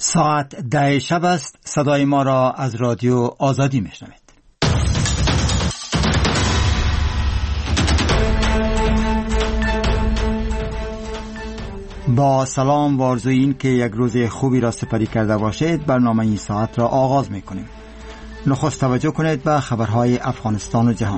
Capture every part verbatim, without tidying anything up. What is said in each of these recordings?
ساعت ده شب است. صدای ما را از رادیو آزادی میشنوید. با سلام و آرزوی این که یک روز خوبی را سپری کرده باشید، برنامه این ساعت را آغاز میکنیم. نخست توجه کنید به خبرهای افغانستان و جهان.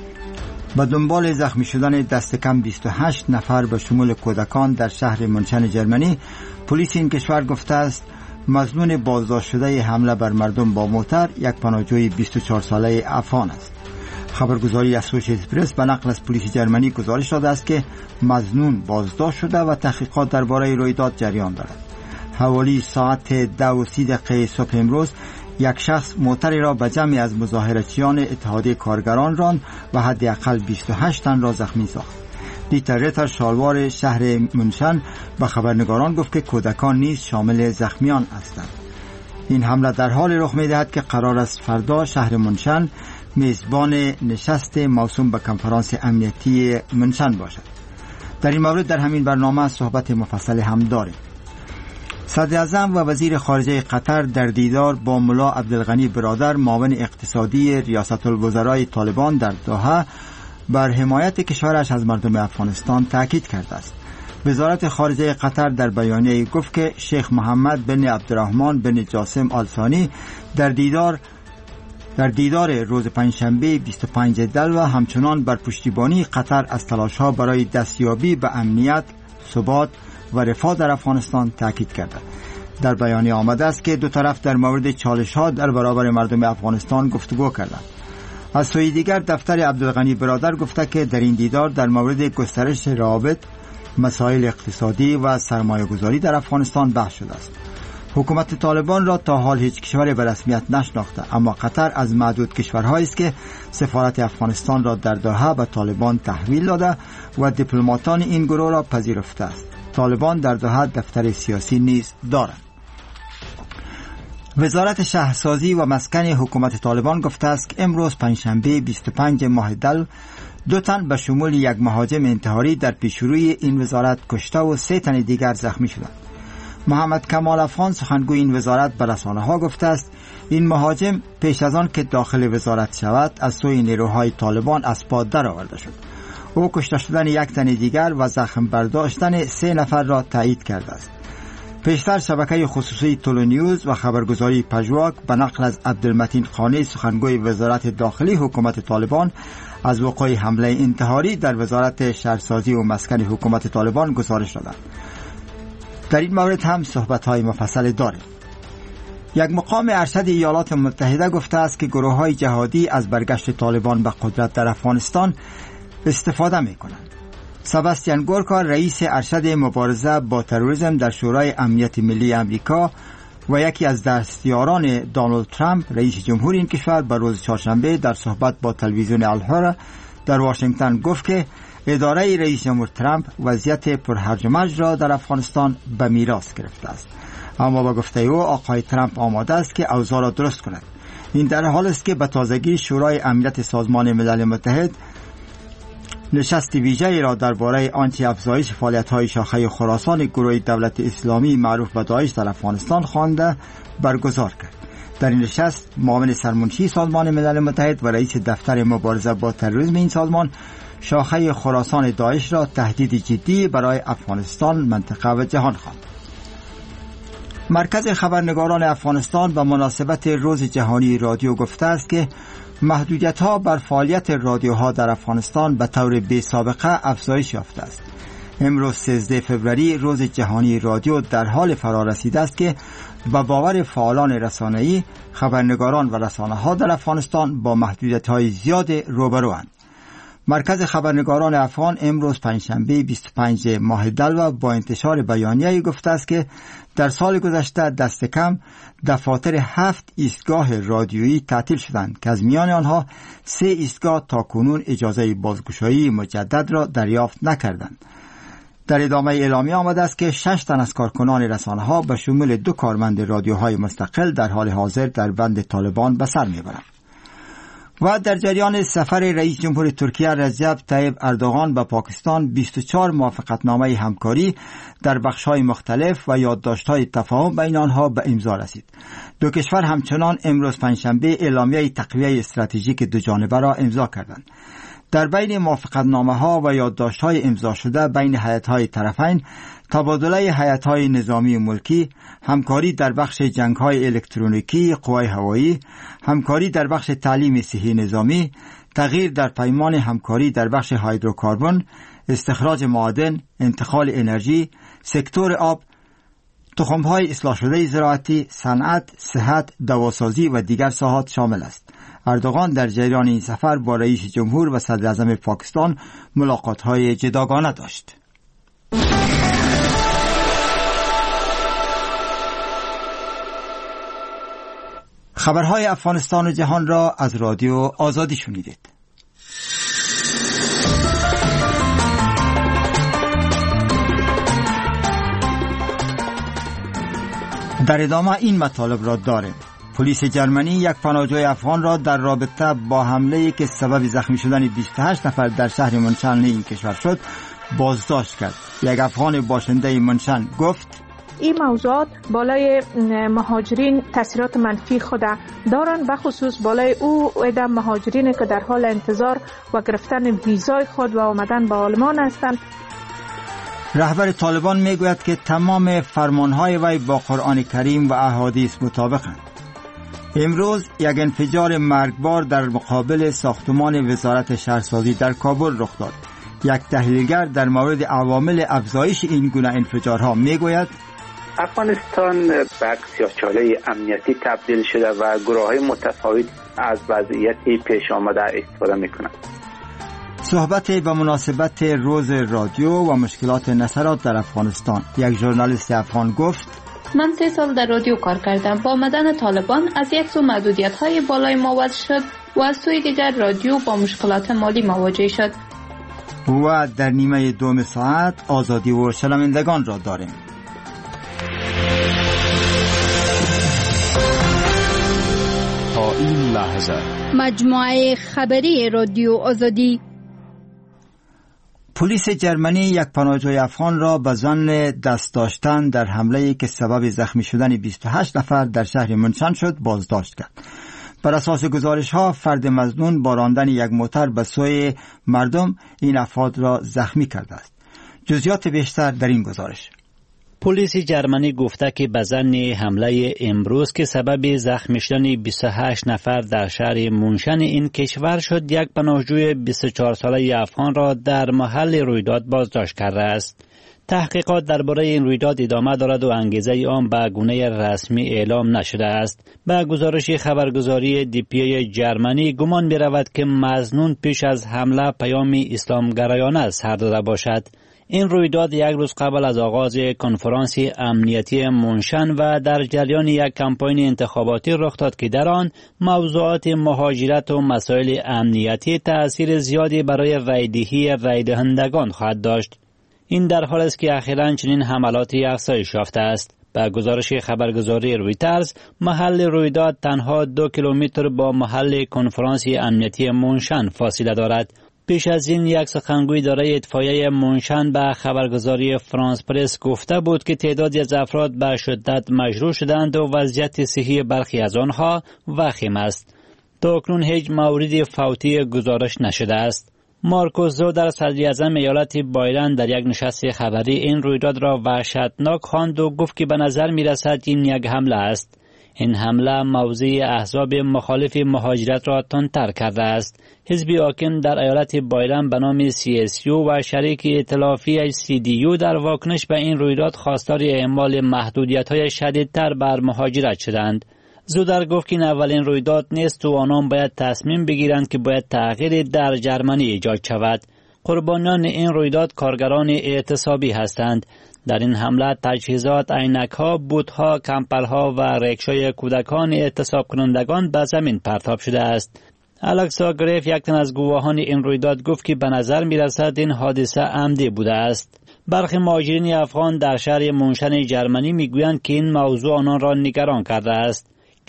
به دنبال زخمی شدن دست کم بیست و هشت نفر به شمول کودکان در شهر منشن جرمنی، پلیس این کشور گفته است مظنون بازداشت شده حمله بر مردم با موتر یک پناهجوی بیست و چهار ساله افغان است. خبرگزاری اسوشیتد پرس به نقل از پلیس جرمنی گزارش داده است که مظنون بازداشت شده و تحقیقات درباره رویداد جریان دارد. حوالی ساعت دو و سی دقیقه صبح امروز یک شخص موتری را به جمعی از مظاهرچیان اتحادیه کارگران راند و حداقل بیست و هشت تن را زخمی ساخت. دیتر ریتر شالوار شهر منشن به خبرنگاران گفت که کودکان نیز شامل زخمیان هستند. این حمله در حال رخ می‌دهد که قرار است فردا شهر منشن میزبان نشست موسوم به کنفرانس امنیتی منشن باشد. در این مورد در همین برنامه صحبت مفصل هم داریم. صدر اعظم و وزیر خارجه قطر در دیدار با ملا عبدالغنی برادر، معاون اقتصادی ریاست الوزرای طالبان در دوحه، بر حمایت کشورش از مردم افغانستان تاکید کرده است. وزارت خارجه قطر در بیانیه گفت که شیخ محمد بن عبدالرحمن بن جاسم آل ثانی در دیدار در دیدار روز پنجشنبه بیست و پنج دلو همچنان بر پشتیبانی قطر از تلاش‌ها برای دستیابی به امنیت، ثبات و رفاه در افغانستان تاکید کرده. در بیانیه آمده است که دو طرف در مورد چالش‌ها در برابر مردم افغانستان گفتگو کردند. از سوی دیگر دفتر عبدالغنی برادر گفته که در این دیدار در مورد گسترش روابط، مسائل اقتصادی و سرمایه‌گذاری در افغانستان بحث شده است. حکومت طالبان را تا حال هیچ کشوری به رسمیت نشناخته، اما قطر از معدود کشورهایی است که سفارت افغانستان را در دوحه به طالبان تحویل داده و دیپلماتان این گروه را پذیرفته است. طالبان در دوحه دفتر سیاسی نیز دارند. وزارت شهرسازی و مسکن حکومت طالبان گفته است که امروز پنجشنبه بیست و پنج ماه دلو دو تن به شمول یک مهاجم انتحاری در پیشروی این وزارت کشته و سه تن دیگر زخمی شدند. محمد کمال افغان سخنگوی این وزارت به رسانه‌ها گفته است این مهاجم پیش از آن که داخل وزارت شود از سوی نیروهای طالبان از پا درآورده شد. او کشته شدن یک تن دیگر و زخم برداشتن سه نفر را تایید کرده است. پیشتر شبکه خصوصی تولو نیوز و خبرگزاری پژواک به نقل از عبدالمتین خانی سخنگوی وزارت داخلی حکومت طالبان از وقوع حمله انتحاری در وزارت شهرسازی و مسکن حکومت طالبان گزارش دادند. در این مورد هم صحبت‌های مفصل داریم. یک مقام ارشد ایالات متحده گفته است که گروه‌های جهادی از برگشت طالبان به قدرت در افغانستان استفاده می‌کنند. سباستیان گورکا، رئیس ارشد مبارزه با تروریسم در شورای امنیت ملی امریکا و یکی از دستیاران دونالد ترامپ، رئیس جمهور این کشور، به روز چهارشنبه در صحبت با تلویزیون الهرا در واشنگتن گفت که اداره رئیس جمهور ترامپ وضعیت پرهرج و مرج را در افغانستان به میراث گرفته است. اما با گفته او آقای ترامپ آماده است که اوضاع را درست کند. این در حال است که به تازگی شورای امنیت سازمان ملل متحد نشست ویژه‌ای را درباره آنچه افزایش فعالیت‌های شاخه خراسان گروه دولت اسلامی معروف به داعش در افغانستان خوانده برگزار کرد. در این نشست معاون سرمنشی سازمان ملل متحد و رئیس دفتر مبارزه با تروریسم این سازمان شاخه خراسان داعش را تهدید جدی برای افغانستان، منطقه و جهان خواند. مرکز خبرنگاران افغانستان به مناسبت روز جهانی رادیو گفته است که محدودیت‌ها بر فعالیت رادیوها در افغانستان به طور بی‌سابقه افزایش یافته است. امروز سیزده فوریه روز جهانی رادیو در حال فرا رسیده است که به باور فعالان رسانه‌ای، خبرنگاران و رسانه‌ها در افغانستان با محدودیت‌های زیاد روبروند. مرکز خبرنگاران افغان امروز پنجشنبه بیست و پنج ماه دلو با انتشار بیانیه‌ای گفته است که در سال گذشته دست کم دفاتر هفت ایستگاه رادیویی تعطیل شدند که از میان آنها سه ایستگاه تاکنون اجازه بازگشایی مجدد را دریافت نکردند. در ادامه اعلامیه آمده است که شش تن از کارکنان رسانه‌ها به شمول دو کارمند رادیوهای مستقل در حال حاضر در بند طالبان به سر می‌برند. و در جریان سفر رئیس جمهور ترکیه رجب طیب اردوغان به پاکستان بیست و چهار موافقتنامه همکاری در بخش‌های مختلف و یادداشت‌های تفاهم بین آنها به امضا رسید. دو کشور همچنان امروز پنجشنبه اعلامیه تقویه استراتژیک دو جانبه را امضا کردند. در بین موافقتنامه‌ها و یادداشت‌های امضا شده بین هیئت‌های طرفین تبادله هیئت‌های نظامی ملکی، همکاری در بخش جنگ‌های الکترونیکی قوای هوایی، همکاری در بخش تعلیم صحی نظامی، تغییر در پیمان همکاری در بخش هیدروکاربن، استخراج معادن، انتقال انرژی، سکتور آب، تخم‌های اصلاح شده زراعتی، صنعت، صحت، دواسازی و دیگر ساحات شامل است. اردوغان در جریان این سفر با رئیس جمهور و صدر اعظم پاکستان ملاقات‌های جداگانه داشت. خبرهای افغانستان و جهان را از رادیو آزادی شنیدید. در ادامه این مطالب را داریم. پلیس جرمنی یک پناهجوی افغان را در رابطه با حمله‌ای که سبب زخمی شدن بیست و هشت نفر در شهر منشن این کشور شد بازداشت کرد. یک افغان باشنده منشن گفت این موضوعات بالای مهاجرین تاثیرات منفی خود دارند، بخصوص بالای او عده مهاجرین که در حال انتظار و گرفتن ویزای خود و آمدن به آلمان هستند. رهبر طالبان میگوید که تمام فرمانهای وی با قرآن کریم و احادیث مطابقند. امروز یک انفجار مرگبار در مقابل ساختمان وزارت شهرسازی در کابل رخ داد. یک تحلیلگر در مورد عوامل افزایش این گونه انفجارها میگوید افغانستان به سیاه‌چاله امنیتی تبدیل شده و گروه‌های متفاوت از وضعیتی پیش آمده استفاده می‌کنند. صحبت به مناسبت روز رادیو و مشکلات نشرات در افغانستان، یک ژورنالیست افغان گفت من سه سال در رادیو کار کردم. با آمدن طالبان از یک سو محدودیت‌های بالای ما وضع شد و از سوی دیگر رادیو با مشکلات مالی مواجه شد. و در نیمه دوم ساعت آزادی و شنوندگان را داریم. تا این لحظه مجموعه خبری رادیو آزادی. پلیس جرمنی یک پناهجوی افغان را به ظن دست داشتن در حمله‌ای که سبب زخمی شدن بیست و هشت نفر در شهر منشن شد بازداشت کرد. بر اساس گزارش‌ها فرد مظنون با راندن یک موتر به سوی مردم این افراد را زخمی کرده است. جزئیات بیشتر در این گزارش. پلیس جرمنی گفته که به ظن حمله امروز که سبب زخمی شدن بیست و هشت نفر در شهر منشن این کشور شد، یک پناهجوی بیست و چهار ساله افغان را در محل رویداد بازداشت کرده است. تحقیقات درباره این رویداد ادامه دارد و انگیزه آن به گونه رسمی اعلام نشده است. به گزارش خبرگزاری دی پی ای جرمنی گمان می رود که مظنون پیش از حمله پیامی اسلامگرایانه سر داده باشد. این رویداد یک روز قبل از آغاز کنفرانس امنیتی منشن و در جریان یک کمپاین انتخاباتی رخ داد که در آن موضوعات مهاجرت و مسائل امنیتی تأثیر زیادی برای رایدهی رایدهندگان خواهد داشت. این در حال است که اخیراً چنین حملاتی افزایش یافته است. به گزارش خبرگزاری رویترز، محل رویداد تنها دو کیلومتر با محل کنفرانس امنیتی منشن فاصله دارد. پیش از این یک سخنگوی دارای اطفایه منشن به خبرگزاری فرانس پرس گفته بود که تعدادی از افراد به شدت مجروح شدند و وضعیت صحی برخی از آنها وخیم است. تا اکنون هیچ موردی فوتی گزارش نشده است. مارکوس زودر صدر اعظم ایالت بایرن در یک نشست خبری این رویداد را وحشتناک خواند و گفت که به نظر می رسد این یک حمله است. این حمله موضع احزاب مخالف مهاجرت را تندتر کرده است. حزب حاکم در ایالت بایرن به نام سی اس یو و شریک ائتلافی سی دی یو در واکنش به این رویداد خواستار اعمال محدودیت‌های شدیدتر بر مهاجرت شدند. زودر گفت که این اولین رویداد نیست و آنان باید تصمیم بگیرند که باید تغییر در جرمنی ایجاد شود. قربانیان این رویداد کارگران اعتصابی هستند. در این حمله تجهیزات، عینک‌ها، بوت‌ها، کمپل‌ها و ریکشای کودکان اعتصاب کنندگان به زمین پرتاب شده است. الکسا گریف، یک تن از گواهان این رویداد، گفت که به نظر می‌رسد این حادثه عمدی بوده است. برخی مهاجرین افغان در شهر منشن جرمنی می‌گویند که این موضوع آنان را نگران کرده است.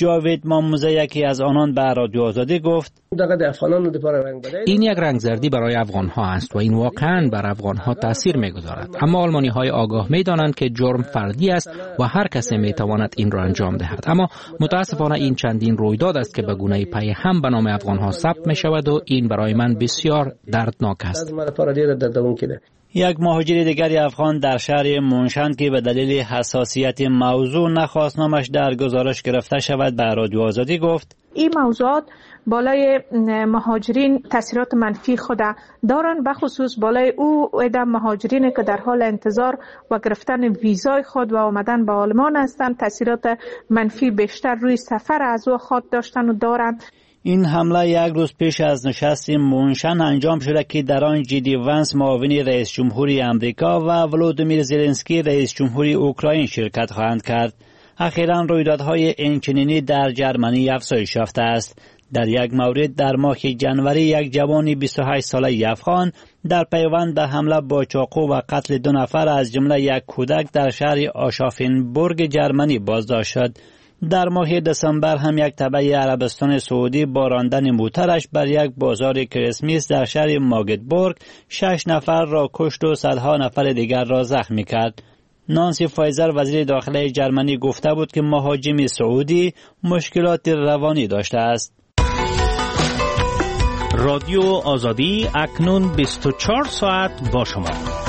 جاوید ماموزه یکی از آنان به رادیو آزادی گفت این یک رنگزردی برای افغان ها است و این واقعا بر افغان ها تاثیر میگذارد، اما آلمانی های آگاه میدانند که جرم فردی است و هر کسی میتواند این را انجام دهد، اما متاسفانه این چندین رویداد است که به گونه پی هم به نام افغان ها ثبت می شود و این برای من بسیار دردناک است. یک مهاجر دیگری افغان در شهر مونشن که به دلیل حساسیت موضوع نخواست نامش در گزارش گرفته شود به رادیو آزادی گفت این موضوعات بالای مهاجرین تاثیرات منفی خود دارند، به خصوص بالای او عده مهاجرین که در حال انتظار و گرفتن ویزای خود و آمدن به آلمان هستند تاثیرات منفی بیشتر روی سفر از او خود داشتن و دارند. این حمله یک روز پیش از نشست مونشن انجام شده که در آن جی دی ونس معاون رئیس جمهوری امریکا و ولودیمیر زلنسکی رئیس جمهوری اوکراین شرکت خواهند کرد. اخیراً رویدادهای اینچنینی در جرمنی افزایش یافته است. در یک مورد در ماه جنوری یک جوان بیست و هشت ساله افغان در پیوند به حمله با چاقو و قتل دو نفر از جمله یک کودک در شهر آشافنبورگ جرمنی بازداشت شد. در ماه دسامبر هم یک تبع عربستان سعودی با راندن موترش بر یک بازار کریسمس در شهر ماگدبورگ شش نفر را کشت و صدها نفر دیگر را زخمی کرد. نانسی فایزر وزیر داخله جرمنی گفته بود که مهاجم سعودی مشکلات روانی داشته است. رادیو آزادی اکنون بیست و چهار ساعت با شما.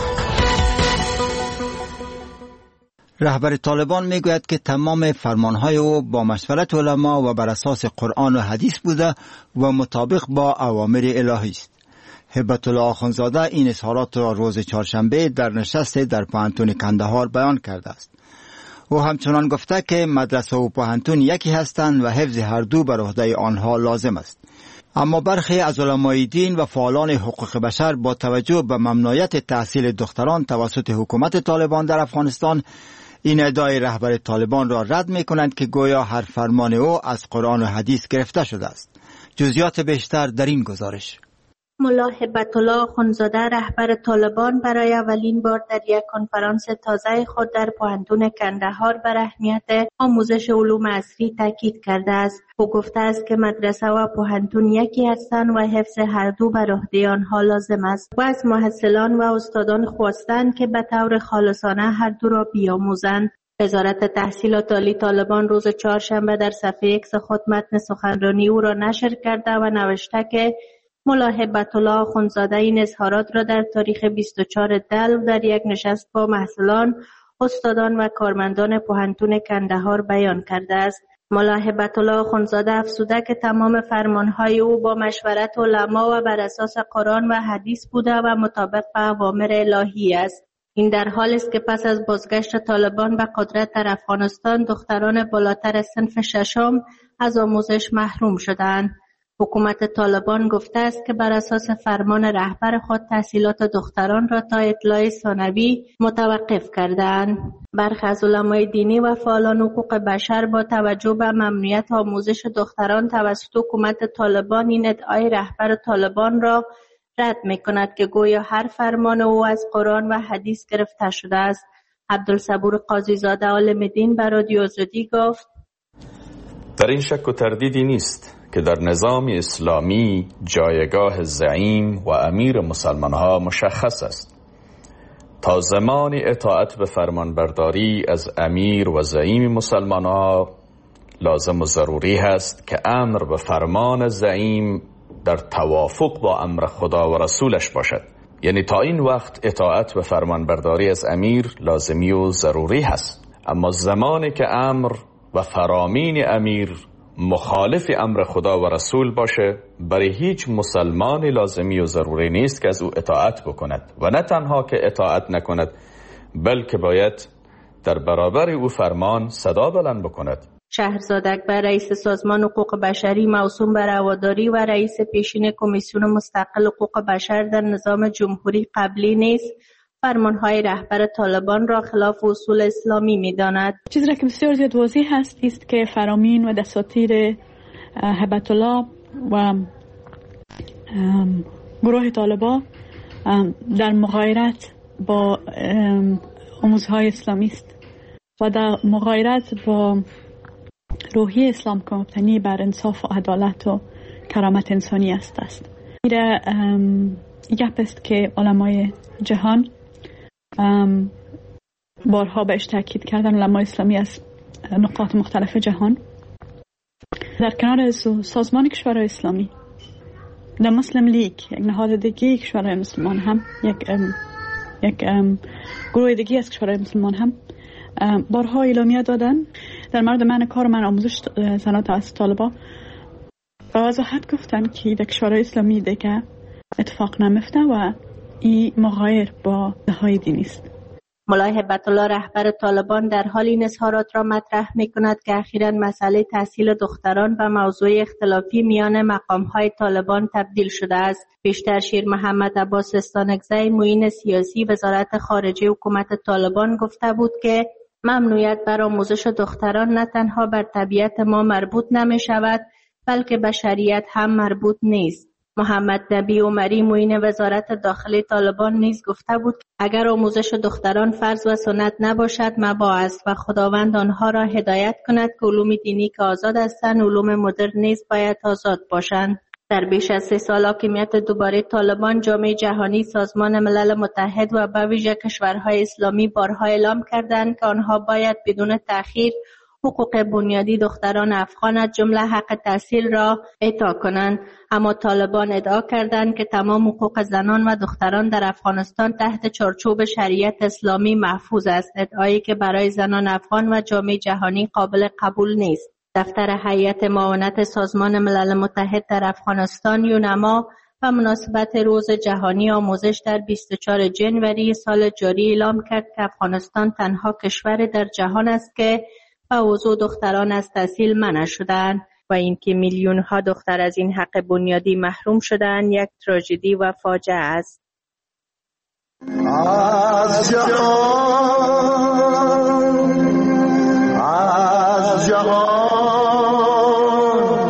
رهبر طالبان میگوید که تمام فرمانهای او با مشورت علما و بر اساس قرآن و حدیث بوده و مطابق با اوامر الهی است. هبت الله آخوندزاده این اظهارات را روز چهارشنبه در نشست در پوهنتون کندهار بیان کرده است. او همچنان گفته که مدرسه و پوهنتون یکی هستند و حفظ هر دو بر عهده آنها لازم است. اما برخی از علمای دین و فعالان حقوق بشر با توجه به ممنوعیت تحصیل دختران توسط حکومت طالبان در افغانستان این ادعای رهبر طالبان را رد می کنند که گویا هر فرمان او از قرآن و حدیث گرفته شده است. جزئیات بیشتر در این گزارش. ملا هبت الله آخوندزاده رهبر طالبان برای اولین بار در یک کنفرانس تازه خود در پوهنتون کندهار بر اهمیت آموزش علوم عصری تاکید کرده است. او گفته است که مدرسه و پوهنتون یکی هستند و حفظ هر دو بر عهده آنها لازم است و از محصلان و استادان خواستند که به طور خالصانه هر دو را بیاموزند. وزارت تحصیلات عالی طالبان روز چهارشنبه در صفحه ایکس خود متن سخنرانی او را نشر کرده و نوشته که ملا هبت الله آخوندزاده این اظهارات را در تاریخ بیست و چهار دلو در یک نشست با محصلان، استادان و کارمندان پوهنتون کندهار بیان کرده است. ملا هبت الله آخوندزاده افزوده که تمام فرمانهای او با مشورت علما و بر اساس قرآن و حدیث بوده و مطابق با اوامر الهی است. این در حالی است که پس از بازگشت طالبان به قدرت در افغانستان دختران بالاتر از صنف ششم از آموزش محروم شدند. حکومت طالبان گفته است که بر اساس فرمان رهبر خود تحصیلات دختران را تا اطلاع ثانوی متوقف کردند. برخی از علمای دینی و فعالان حقوق بشر با توجه به ممنوعیت آموزش دختران توسط حکومت طالبان این ادعای رهبر طالبان را رد می‌کند که گویا هر فرمان او از قرآن و حدیث گرفته شده است. عبدالصبور قاضیزاده عالم دین به رادیو آزادی گفت: در این شک و تردیدی نیست که در نظام اسلامی جایگاه زعیم و امیر مسلمانها مشخص است. تا زمان اطاعت به فرمانبرداری از امیر و زعیم مسلمانها لازم و ضروری است که امر به فرمان زعیم در توافق با امر خدا و رسولش باشد. یعنی تا این وقت اطاعت به فرمانبرداری از امیر لازمی و ضروری هست، اما زمانی که امر و فرامین امیر مخالف امر خدا و رسول باشه برای هیچ مسلمانی لازمی و ضروری نیست که از او اطاعت بکند و نه تنها که اطاعت نکند بلکه باید در برابر او فرمان صدا بلند بکند. شهرزاد اکبر رئیس سازمان حقوق بشری موسوم بر رواداری و رئیس پیشین کمیسیون مستقل حقوق بشر در نظام جمهوری قبلی نیست فرمانهای رهبر طالبان را خلاف اصول اسلامی می‌داند. چیزی را که بسیار زیاد واضح هست است که فرامین و دساتیر هبت الله و گروه طالبان در مغایرت با آموزهای اسلامی است و در مغایرت با روحی اسلام که مبتنی بر انصاف و عدالت و کرامت انسانی است است. میره گپ است که علمای جهان بارها بهش تاکید کردن، علمای اسلامی از نقاط مختلف جهان، در کنار سازمان کشورهای اسلامی، در مسلم لیگ، یک نهاد دیگه کشورهای مسلمان هم، یک ام یک ام گروه دیگه از کشورهای مسلمان هم بارها اعلامیه دادن در مورد من کار من آموزش زنان توسط طالبان و وضاحت گفتن که در کشورهای اسلامی دیگه اتفاق نمیفته و این مغایر با دههای دینی است. مولای هبت الله رهبر طالبان در حال این اظهارات را مطرح می کند که اخیراً مسئله تحصیل دختران و موضوع اختلافی میان مقام‌های طالبان تبدیل شده است. پیشتر شیر محمد عباس استانکزی معین سیاسی وزارت خارجه حکومت طالبان گفته بود که ممنوعیت بر آموزش دختران نه تنها بر طبیعت ما مربوط نمی شود بلکه به شریعت هم مربوط نیست. محمد نبی عمری معین وزارت داخلی طالبان نیز گفته بود که اگر آموزش دختران فرض و سنت نباشد مباح است و خداوند آنها را هدایت کند که علوم دینی که آزاد هستند علوم مدرن نیز باید آزاد باشند. در بیش از سه سال حاکمیت دوباره طالبان، جامعه جهانی، سازمان ملل متحد و به ویژه کشورهای اسلامی بارها اعلام کردند که آنها باید بدون تأخیر حقوق بنیادی دختران افغان از جمله حق تحصیل را اعطا کنند. اما طالبان ادعا کردند که تمام حقوق زنان و دختران در افغانستان تحت چارچوب شریعت اسلامی محفوظ است، ادعایی که برای زنان افغان و جامعه جهانی قابل قبول نیست. دفتر هیئت معاونت سازمان ملل متحد در افغانستان یونما و مناسبت روز جهانی آموزش در بیست و چهارم ژانویه سال جاری اعلام کرد که افغانستان تنها کشور در جهان است که و اوضاع دختران از تحصیل منع شدند و اینکه میلیون ها دختر از این حق بنیادی محروم شدند یک تراژدی و فاجعه است. از جهان از جهان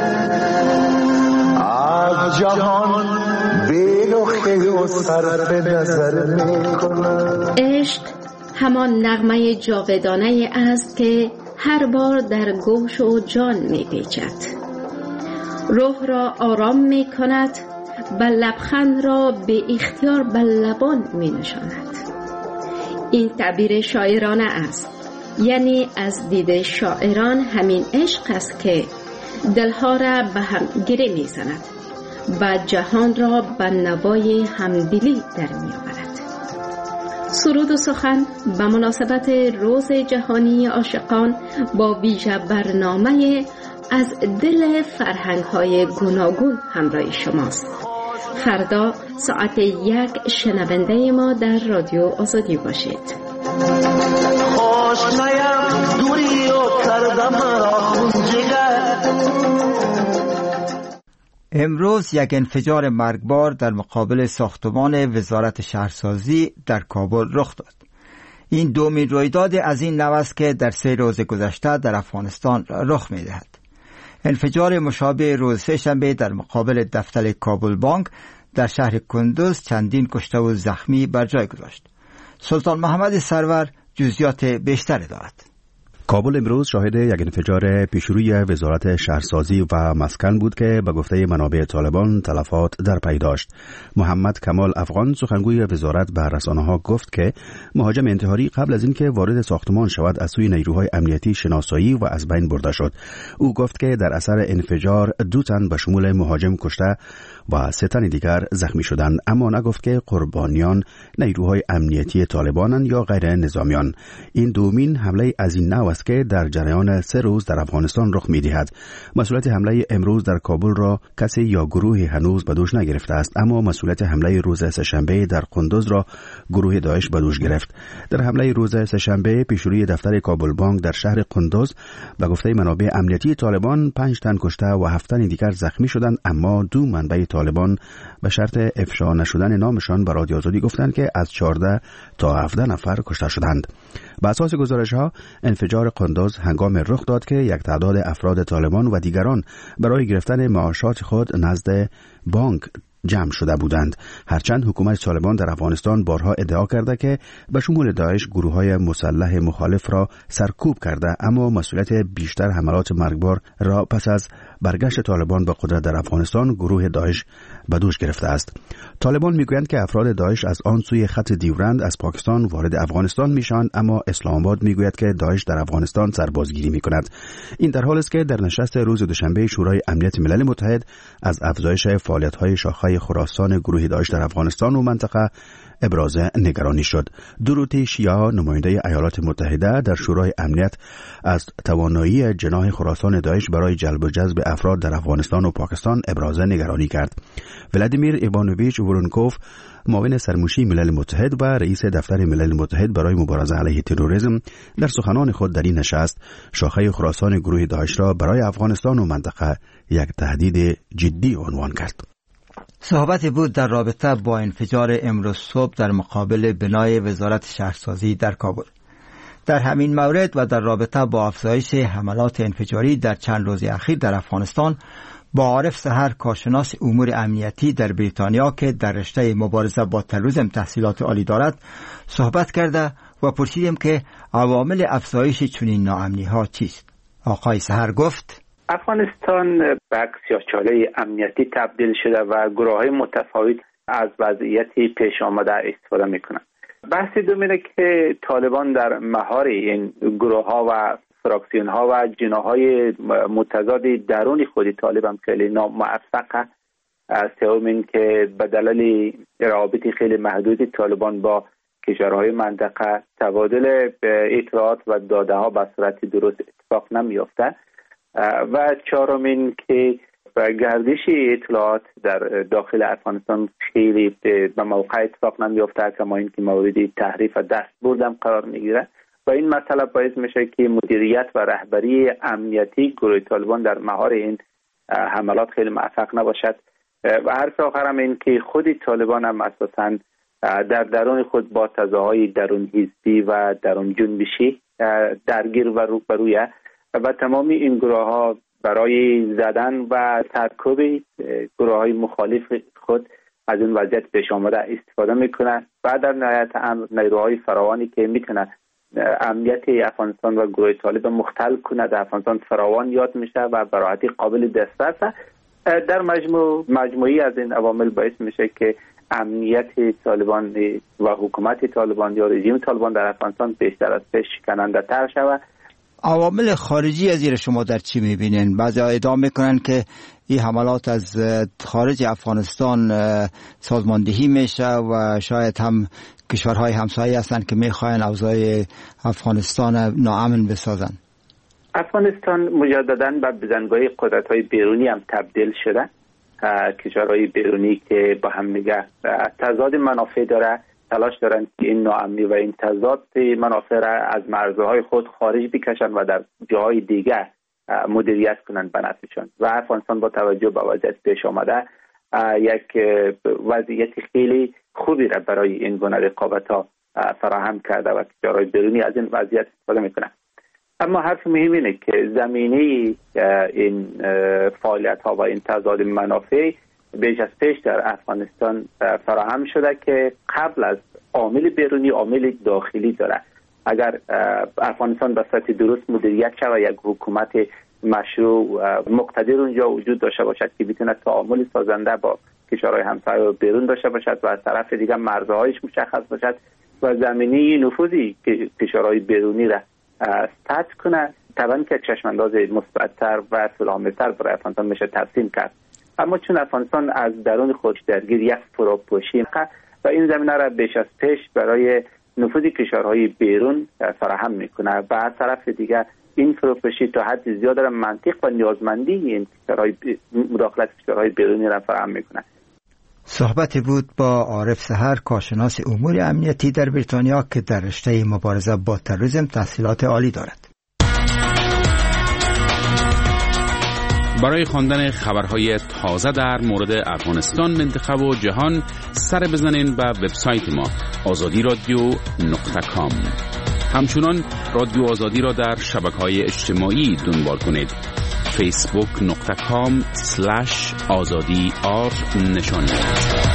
از جهان بی‌لخی و صرف نظر می‌کند. عشق همان نغمه جاودانه است که هر بار در گوش و جان می پیچد، روح را آرام می کند و لبخند را به اختیار به لبان می نشاند. این تعبیر شاعرانه است، یعنی از دید شاعران همین عشق است که دلها را به هم گره می زند و جهان را به نوای همدلی در می آورد. سرود و سخن به مناسبت روز جهانی عاشقان با ویژه برنامه از دل فرهنگ‌های گوناگون همراه شماست. فردا ساعت یک شنونده ما در رادیو آزادی باشید. خوش نیم دوری و کردم امروز یک انفجار مرگبار در مقابل ساختمان وزارت شهرسازی در کابل رخ داد. این دومین رویداد از این نوع است که در سه روز گذشته در افغانستان رخ می دهد. انفجار مشابه روز سه‌شنبه در مقابل دفتر کابل بانک در شهر کندوز چندین کشته و زخمی بر جای گذاشت. سلطان محمد سرور جزئیات بیشتر دارد. کابل امروز شاهد یک انفجار پیشروی وزارت شهرسازی و مسکن بود که به گفته منابع طالبان تلفات در پی داشت. محمد کمال افغان سخنگوی وزارت به رسانه‌ها گفت که مهاجم انتحاری قبل از اینکه وارد ساختمان شود از سوی نیروهای امنیتی شناسایی و از بین برده شد. او گفت که در اثر انفجار دو تن به شمول مهاجم کشته و سه تن دیگر زخمی شدند، اما نگفت که قربانیان نیروهای امنیتی طالبانند یا غیر نظامیان. این دومین حمله از این نوع است که در جریان سه روز در افغانستان رخ می‌دهد. مسئولیت حمله امروز در کابل را کسی یا گروهی هنوز به دوش نگرفته است، اما مسئولیت حمله روز سه‌شنبه در قندوز را گروه داعش به دوش گرفت. در حمله روز سه‌شنبه پیشروی دفتر کابل بانک در شهر قندوز به گفته منابع امنیتی طالبان پنج تن کشته و هفت تن دیگر زخمی شدند، اما دو منبع طالبان به شرط افشا نشدن نامشان به رادیو آزادی گفتند که از چهارده تا هفده نفر کشته شدند. بر اساس گزارش‌ها انفجار قندوز هنگام رخ داد که یک تعداد افراد طالبان و دیگران برای گرفتن معاشات خود نزد بانک جمع شده بودند. هرچند حکومت طالبان در افغانستان بارها ادعا کرده که به شمول داعش گروه‌های مسلح مخالف را سرکوب کرده، اما مسئولیت بیشتر حملات مرگبار را پس از برگشت طالبان به قدرت در افغانستان گروه داعش به دوش گرفته است. طالبان میگویند که افراد داعش از آن سوی خط دیورند از پاکستان وارد افغانستان میشوند، اما اسلام آباد میگوید که داعش در افغانستان سربازگیری میکند. این در حالی است که در نشست روز دوشنبه شورای امنیت ملل متحد از افزایش فعالیت‌های شاخه خراسان گروه داعش در افغانستان و منطقه ابراز نگرانی شد. دوروتی شیا، نماینده ایالات متحده در شورای امنیت، از توانایی جناح خراسان داعش برای جلب و جذب افراد در افغانستان و پاکستان ابراز نگرانی کرد. ولادیمیر ایوانوویچ ورونکوف، معاون سرموشی ملل متحد و رئیس دفتر ملل متحد برای مبارزه علیه تروریسم، در سخنان خود در این نشست شاخه خراسان گروه داعش را برای افغانستان و منطقه یک تهدید جدی عنوان کرد. صحبتی بود در رابطه با انفجار امروز صبح در مقابل بنای وزارت شهرسازی در کابل. در همین مورد و در رابطه با افزایش حملات انفجاری در چند روز اخیر در افغانستان با عارف سحر، کارشناس امور امنیتی در بریتانیا که در رشته مبارزه با تروریسم تحصیلات عالی دارد صحبت کرده و پرسیدیم که عوامل افزایش چنین ناامنی‌ها چیست. آقای سحر گفت: افغانستان به سیاه‌چاله امنیتی تبدیل شده و گروه‌های متفاوت از وضعیت پیش آمده استفاده می‌کنند. بحث دومینه که طالبان در مهار این گروه‌ها و فراکسیون‌ها و جناح‌های متضاد درون خود طالب هم خیلی ناموفقه. سوم این که به دلیل روابط خیلی محدود طالبان با کشورهای منطقه تبادل اطلاعات و داده‌ها به صورت درست اتفاق نمی‌یافته. و چهارم این که گردش اطلاعات در داخل افغانستان خیلی به موقع اتفاق نمیافته، کما این که موردی تحریف و دستبرد هم قرار میگیره و این مسئله باعث میشه که مدیریت و رهبری امنیتی گروه طالبان در مهار این حملات خیلی موفق نباشد. و حرف آخرم این که خود طالبان هم اساساً در درون خود با تضادهای درون حزبی و درون جنبشی درگیر و روبرویه و تمامی این گروه ها برای زدن و سرکوب گروه های مخالف خود از این وضعیت پیش آمده استفاده میکنه و در نهایت امر نیروهای فراوانی که میتونه امنیت افغانستان و گروه طالب مختل کنه در افغانستان فراوان یاد میشه و به راحتی قابل دسترسه. در مجموع مجموعی از این عوامل باعث میشه که امنیت طالبان و حکومت طالبان یا رژیم طالبان در افغانستان بیشتر از پیش شکننده تر شود. عوامل خارجی از زیر شما در چی میبینین؟ بعضی ها ادعا میکنن که این حملات از خارج افغانستان سازماندهی میشه و شاید هم کشورهای همسایه هستن که میخواین اوضاع افغانستان ناامن بسازن. افغانستان مجددا به بزنگاه قدرت‌های بیرونی هم تبدیل شده. کشورهای بیرونی که با هم دیگه تضاد منافع داره، تلاش دارن که این ناامنی و این تضاد منافع را از مرزهای خود خارج بکشن و در جاهای دیگه مدیریت کنن به نفعشان. و افغانستان با توجه به وضعیت پیش آمده یک وضعیت خیلی خوبی را برای این گونه رقابت‌ها فراهم کرده و کشورهای بیرونی از این وضعیت استفاده میکنن. اما حرف مهم اینه که زمینه این فعالیت‌ها و این تضاد منافع بیش از پیش در افغانستان فراهم شده که قبل از عامل بیرونی عامل داخلی داره. اگر افغانستان به صورت درست مدیریت شود، یک حکومت مشروع مقتدر اونجا وجود داشته باشد که بتونه تعامل سازنده با کشورهای همسایه و بیرون داشته باشد و از طرف دیگه مرزهایش مشخص باشد و زمینه نفوذی که کشورهای بیرونی را ستات کنه، طبعا که چشمانداز مثبت‌تر و سلامت‌تر برای افغانستان میشه ترسیم کرد. اما چون افغانستان از درون خودش درگیر یک فروپاشی و این زمینه را بیش از پیش برای نفوذ کشورهای بیرون فراهم میکنه و از طرف دیگه این فروپاشی تا حد زیاد را منطق و نیازمندی این کشورهای مداخلت کشورهای بیرونی را فراهم میکنه. صحبتی بود با عارف سحر، کارشناس امور امنیتی در بریتانیا که در رشته مبارزه با تروریسم تحصیلات عالی دارد. برای خواندن خبرهای تازه در مورد افغانستان، منطقه و جهان سر بزنین به وبسایت ما آزادی رادیو نقطه کام. همچنان رادیو آزادی را در شبکه‌های اجتماعی دنبال کنید. فیسبوک نقطه کام سلش آزادی آر نشان می‌دهد.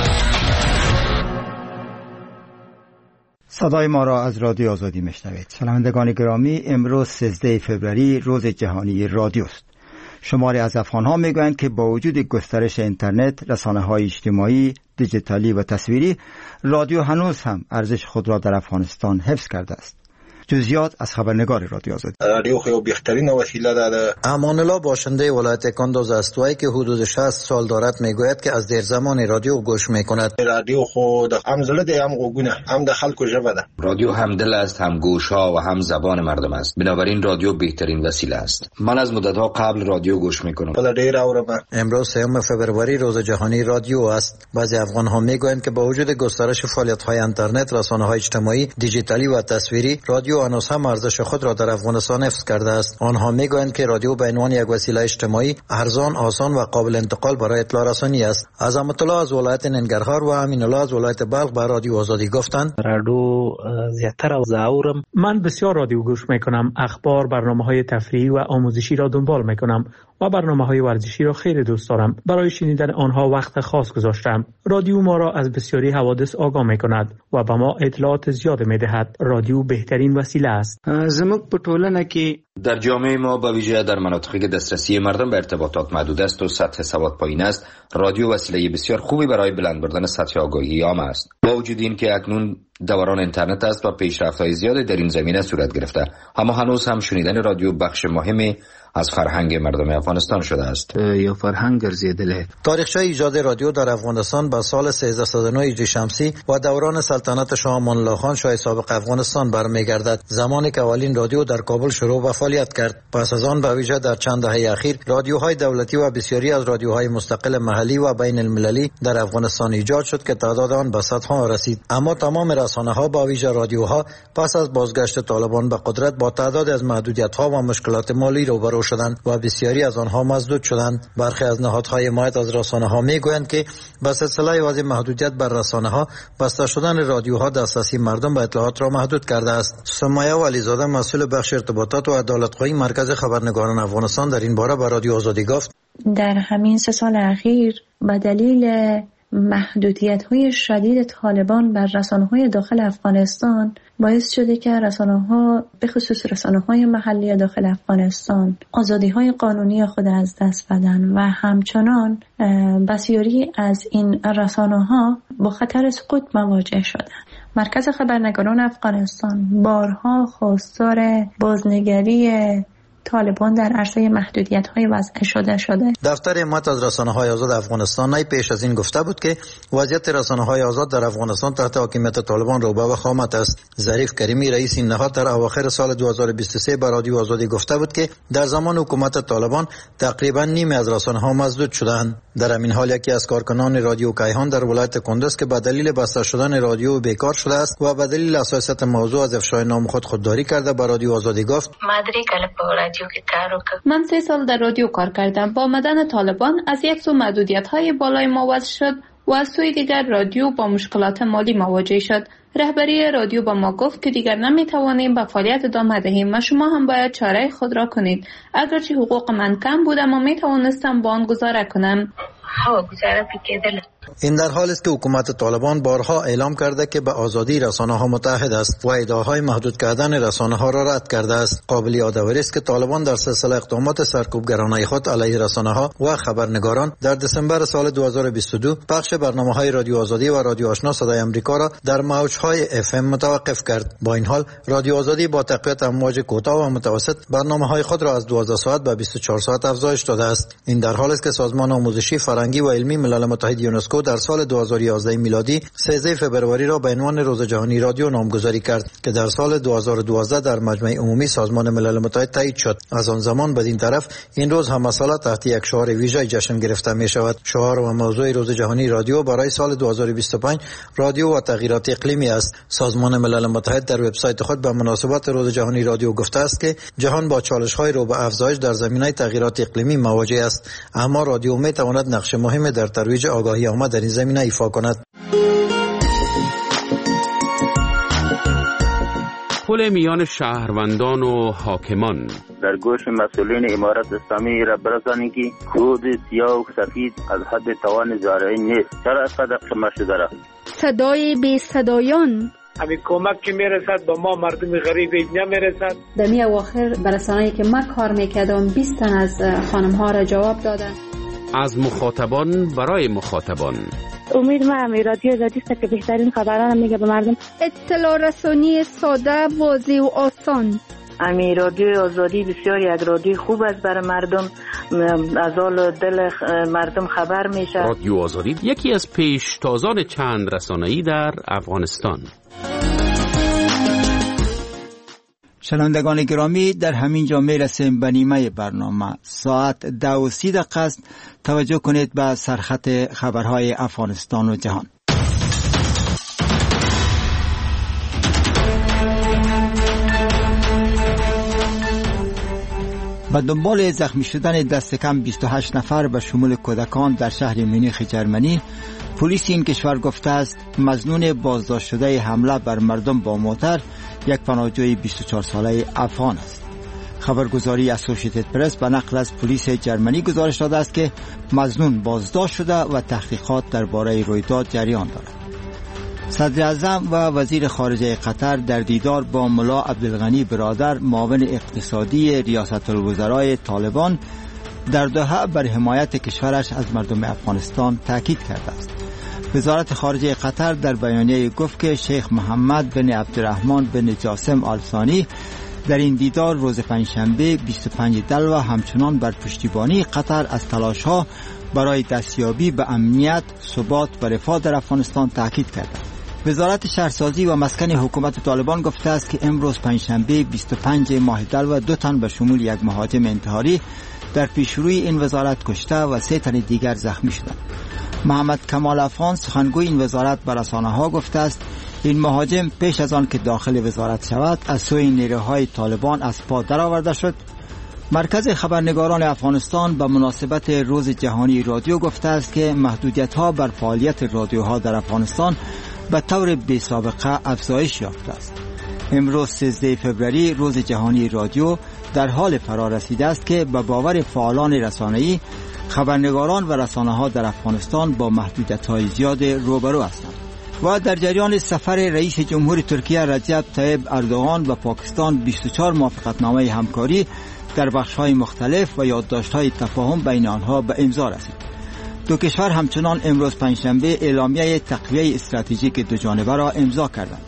صدای ما را از رادیو آزادی میشنوید. شنوندگان گرامی، امروز سیزده فوریه روز جهانی رادیو است. شماری از افغان‌ها میگویند که با وجود گسترش اینترنت، رسانه‌های اجتماعی، دیجیتالی و تصویری، رادیو هنوز هم ارزش خود را در افغانستان حفظ کرده است. جزئیات از خبرنگار رادیو آزادی. رادیو خو بهترین وسیله ده. امان الله باشنده ولایت کندوز استوایی که حدود شصت سال دارد میگوید که از دیر زمان رادیو گوش میکند. رادیو خو هم زله ده هم گونه هم د خلکو ژبه ده. رادیو هم دل است، هم گوش ها و هم زبان مردم است. بنابراین رادیو بهترین وسیله است. من از مدت ها قبل رادیو گوش میکنم. بله دیر اورم. امروز سوم فوریه روز جهانی رادیو است. بعضی افغان ها میگویند که با وجود گسترش فعالیت های اینترنت، رسانه های اجتماعی، دیجیتالی و تصویری، رادیو هنوز هم ارزش خود را در افغانستان حفظ کرده است. آنها میگویند که رادیو به عنوان یک وسیله اجتماعی ارزان، آسان و قابل انتقال برای اطلاع رسانی است. عظمت الله از ولایت ننگرهار و امین الله از ولایت بلخ به رادیو آزادی گفتند رادیو زیاتر از اورم. من بسیار رادیو گوش میکنم. اخبار، برنامه‌های تفریحی و آموزشی را دنبال میکنم و برنامه‌های ورزشی را خیلی دوست دارم. برای شنیدن آنها وقت خاص گذاشتم. رادیو ما را از بسیاری حوادث آگاه میکند و به ما اطلاعات زیاد میدهد. رادیو بهترین وسیله است. زموږ په ټولنه کې در جامعه ما به ویژه در مناطقی که دسترسی مردم به ارتباطات محدود است و سطح سواد پایین است، رادیو وسیله بسیار خوبی برای بلند بردن سطح آگاهی عام است. با وجود این که اکنون دوران اینترنت است و پیشرفت‌های زیادی در این زمینه صورت گرفته، اما هنوز هم شنیدن رادیو بخش مهمی از فرهنگ مردم افغانستان شده است. یا فرهنگ ګرځیدلی. تاریخچه ایجاد رادیو در افغانستان به سال سیزده صد و نه هجری شمسی و دوران سلطنت شاه امان الله خان شاه سابق افغانستان برمیگردد، زمانی که اولین رادیو در کابل شروع به فعالیت کرد. پس از آن به ویژه در چند دهه اخیر رادیوهای دولتی و بسیاری از رادیوهای مستقل محلی و بین المللی در افغانستان ایجاد شد که تعداد آن به صدها رسید. اما تمام رسانه‌ها با ویژه رادیوها پس از بازگشت طالبان به قدرت با تعداد از محدودیت‌ها و مشکلات مالی روبرو شدند و بسیاری از آنها مسدود شدند. برخی از نهادهای حمایت از رسانه‌ها میگویند که به سلسله وضع محدودیت بر رسانه‌ها، بسته شدن رادیوها دسترسی مردم به اطلاعات را محدود کرده است. سمیه ولیزاده مسئول بخش ارتباطات و عدالت‌خواهی مرکز خبرنگاران افغانستان در این باره به رادیو آزادی گفت: در همین سه سال اخیر به دلیل محدودیت‌های شدید طالبان بر رسانه‌های داخل افغانستان باعث شده که رسانه‌ها به خصوص رسانه‌های محلی داخل افغانستان آزادی‌های قانونی خود از دست بدن و همچنان بسیاری از این رسانه‌ها با خطر سقوط مواجه شدند. مرکز خبرنگاران افغانستان بارها خواستار بازنگری طالبان در عرصه محدودیت‌های وضع شده شده. دفتر حمایت از رسانه‌های آزاد افغانستان نی پیش از این گفته بود که وضعیت رسانه‌های آزاد در افغانستان تحت حاکمیت طالبان رو به وخامت است. ظریف کریمی رئیس این نهاد در اواخر سال دو هزار و بیست و سه به رادیو آزادی گفته بود که در زمان حکومت طالبان تقریبا نیمی از رسانه‌ها مسدود شدند. در همین حال یکی از کارکنان رادیو کیهان در ولایت کندز که به دلیل بسته شدن رادیو بیکار شده است و به دلیل حساسیت موضوع از افشای نام خود خودداری کرده به رادیو آزادی گفت: من سه سال در رادیو کار کردم. با آمدن طالبان از یک سو محدودیت‌های بالای ما وضع شد و از سوی دیگر رادیو با مشکلات مالی مواجه شد. رهبری رادیو با ما گفت که دیگر نمیتوانیم به فعالیت ادامه دهیم و شما هم باید چاره خود را کنید. اگرچه حقوق من کم بود اما میتوانستم با آن گزاره کنم. این در حالی است که حکومت طالبان بارها اعلام کرده که به آزادی رسانه‌ها متحد است و ادعاهای محدود کردن رسانه‌ها را رد کرده است. قابل یادآوری است که طالبان در سلسله اقدامات سرکوبگرانه خود علیه رسانه‌ها و خبرنگاران در دسامبر سال دو هزار و بیست و دو پخش برنامه‌های رادیو آزادی و رادیو آشنا صدای آمریکا را در موج‌های اف ام متوقف کرد. با این حال رادیو آزادی با تقویت امواج کوتاه و متوسط برنامه‌های خود را از دوازده ساعت به بیست و چهار ساعت افزایش داده است. این در حالی است که سازمان آموزشی، فرهنگی و علمی ملل متحد یونسکو در سال دو هزار و یازده میلادی سیزده فوریه را به عنوان روز جهانی رادیو نامگذاری کرد که در سال دو هزار و دوازده در مجمع عمومی سازمان ملل متحد تایید شد. از آن زمان بدین طرف این روز هم مسئله تحت یک شعار ویژه جشن گرفته می شود. شعار و موضوع روز جهانی رادیو برای سال دو هزار و بیست و پنج رادیو و تغییرات اقلیمی است. سازمان ملل متحد در وبسایت خود به مناسبت روز جهانی رادیو گفته است که جهان با چالش‌های رو به افزایش در زمینه تغییرات اقلیمی مواجه است، اما رادیو می تواند نقش مهم در ترویج آگاهی عامه در این زمینه ایفا کند. تداخل میان شهروندان و حاکمان. در گوش مسئولین امارت اسلامی را برسانید که کود سیاه و سفید از حد توان زارعی نیست. چرا از قدر قمه شده را؟ صدای بی صدایان. همین کمک که میرسد با ما مردم غریب نمیرسد. در می اواخر برسانه‌ای که من کار میکردم بیست تن از خانم ها را جواب دادن. از مخاطبان برای مخاطبان. امید ما هم رادیو آزادی است که بهترین خبران میگه به مردم. اطلاع رسانی ساده، واضح و آسان. امی رادیو آزادی بسیار یک رادیو خوب است برای مردم، از حال دل مردم خبر میشه. رادیو آزادی یکی از پیشتازان چند رسانه‌ای در افغانستان. شنوندگان گرامی، در همین جا میرسیم به نیمه برنامه. ساعت دو و سی دقیقه است. توجه کنید به سرخط خبرهای افغانستان و جهان. به دنبال زخمی شدن دست کم بیست و هشت نفر به شمول کودکان در شهر مونیخ جرمنی، پلیس این کشور گفته است مظنون بازداشت شده حمله بر مردم با موتر یک پناهجوی بیست و چهار ساله افغان است. خبرگزاری اسوسییتد پرس به نقل از پلیس جرمنی گزارش داده است که مظنون بازداشت شده و تحقیقات درباره رویداد جریان دارد. صدر اعظم و وزیر خارجه قطر در دیدار با ملا عبدالغنی برادر معاون اقتصادی ریاست الوزرای طالبان در دوحه بر حمایت کشورش از مردم افغانستان تاکید کرده است. وزارت خارجه قطر در بیانیه گفت که شیخ محمد بن عبدالرحمن بن جاسم آل ثانی در این دیدار روز پنجشنبه بیست و پنج دلو همچنان بر پشتیبانی قطر از تلاش‌ها برای دستیابی به امنیت، ثبات و رفاه در افغانستان تاکید کرد. وزارت شهرسازی و مسکن حکومت طالبان گفته است که امروز پنجشنبه بیست و پنج ماه دلو دو تن به شمول یک مهاجم انتحاری در پیشروی این وزارت کشته و سه تن دیگر زخمی شدند. محمد کمال افغان سخنگوی این وزارت به رسانه‌ها گفته است این مهاجم پیش از آن که داخل وزارت شود از سوی نیروهای طالبان از پا درآورده شد. مرکز خبرنگاران افغانستان به مناسبت روز جهانی رادیو گفته است که محدودیت‌ها بر فعالیت رادیوها در افغانستان به طور بی‌سابقه افزایش یافته است. امروز سیزده فوریه روز جهانی رادیو در حال فرا رسیده است که به باور فعالان رسانه‌ای خبرنگاران و رسانه‌ها در افغانستان با محدودیت‌های زیاد روبرو هستند. و در جریان سفر رئیس جمهور ترکیه رجب طیب اردوغان به پاکستان بیست و چهار موافقتنامه همکاری در بخش‌های مختلف و یادداشت‌های تفاهم بین آنها به امضا رسید. دو کشور همچنان امروز پنجشنبه اعلامیه تقویه استراتژیک دو جانبه را امضا کردند.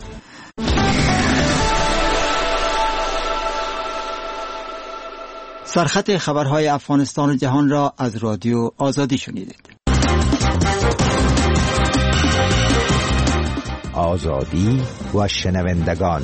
سرخط خبرهای افغانستان و جهان را از رادیو آزادی شنیدید. آزادی و شنوندگان.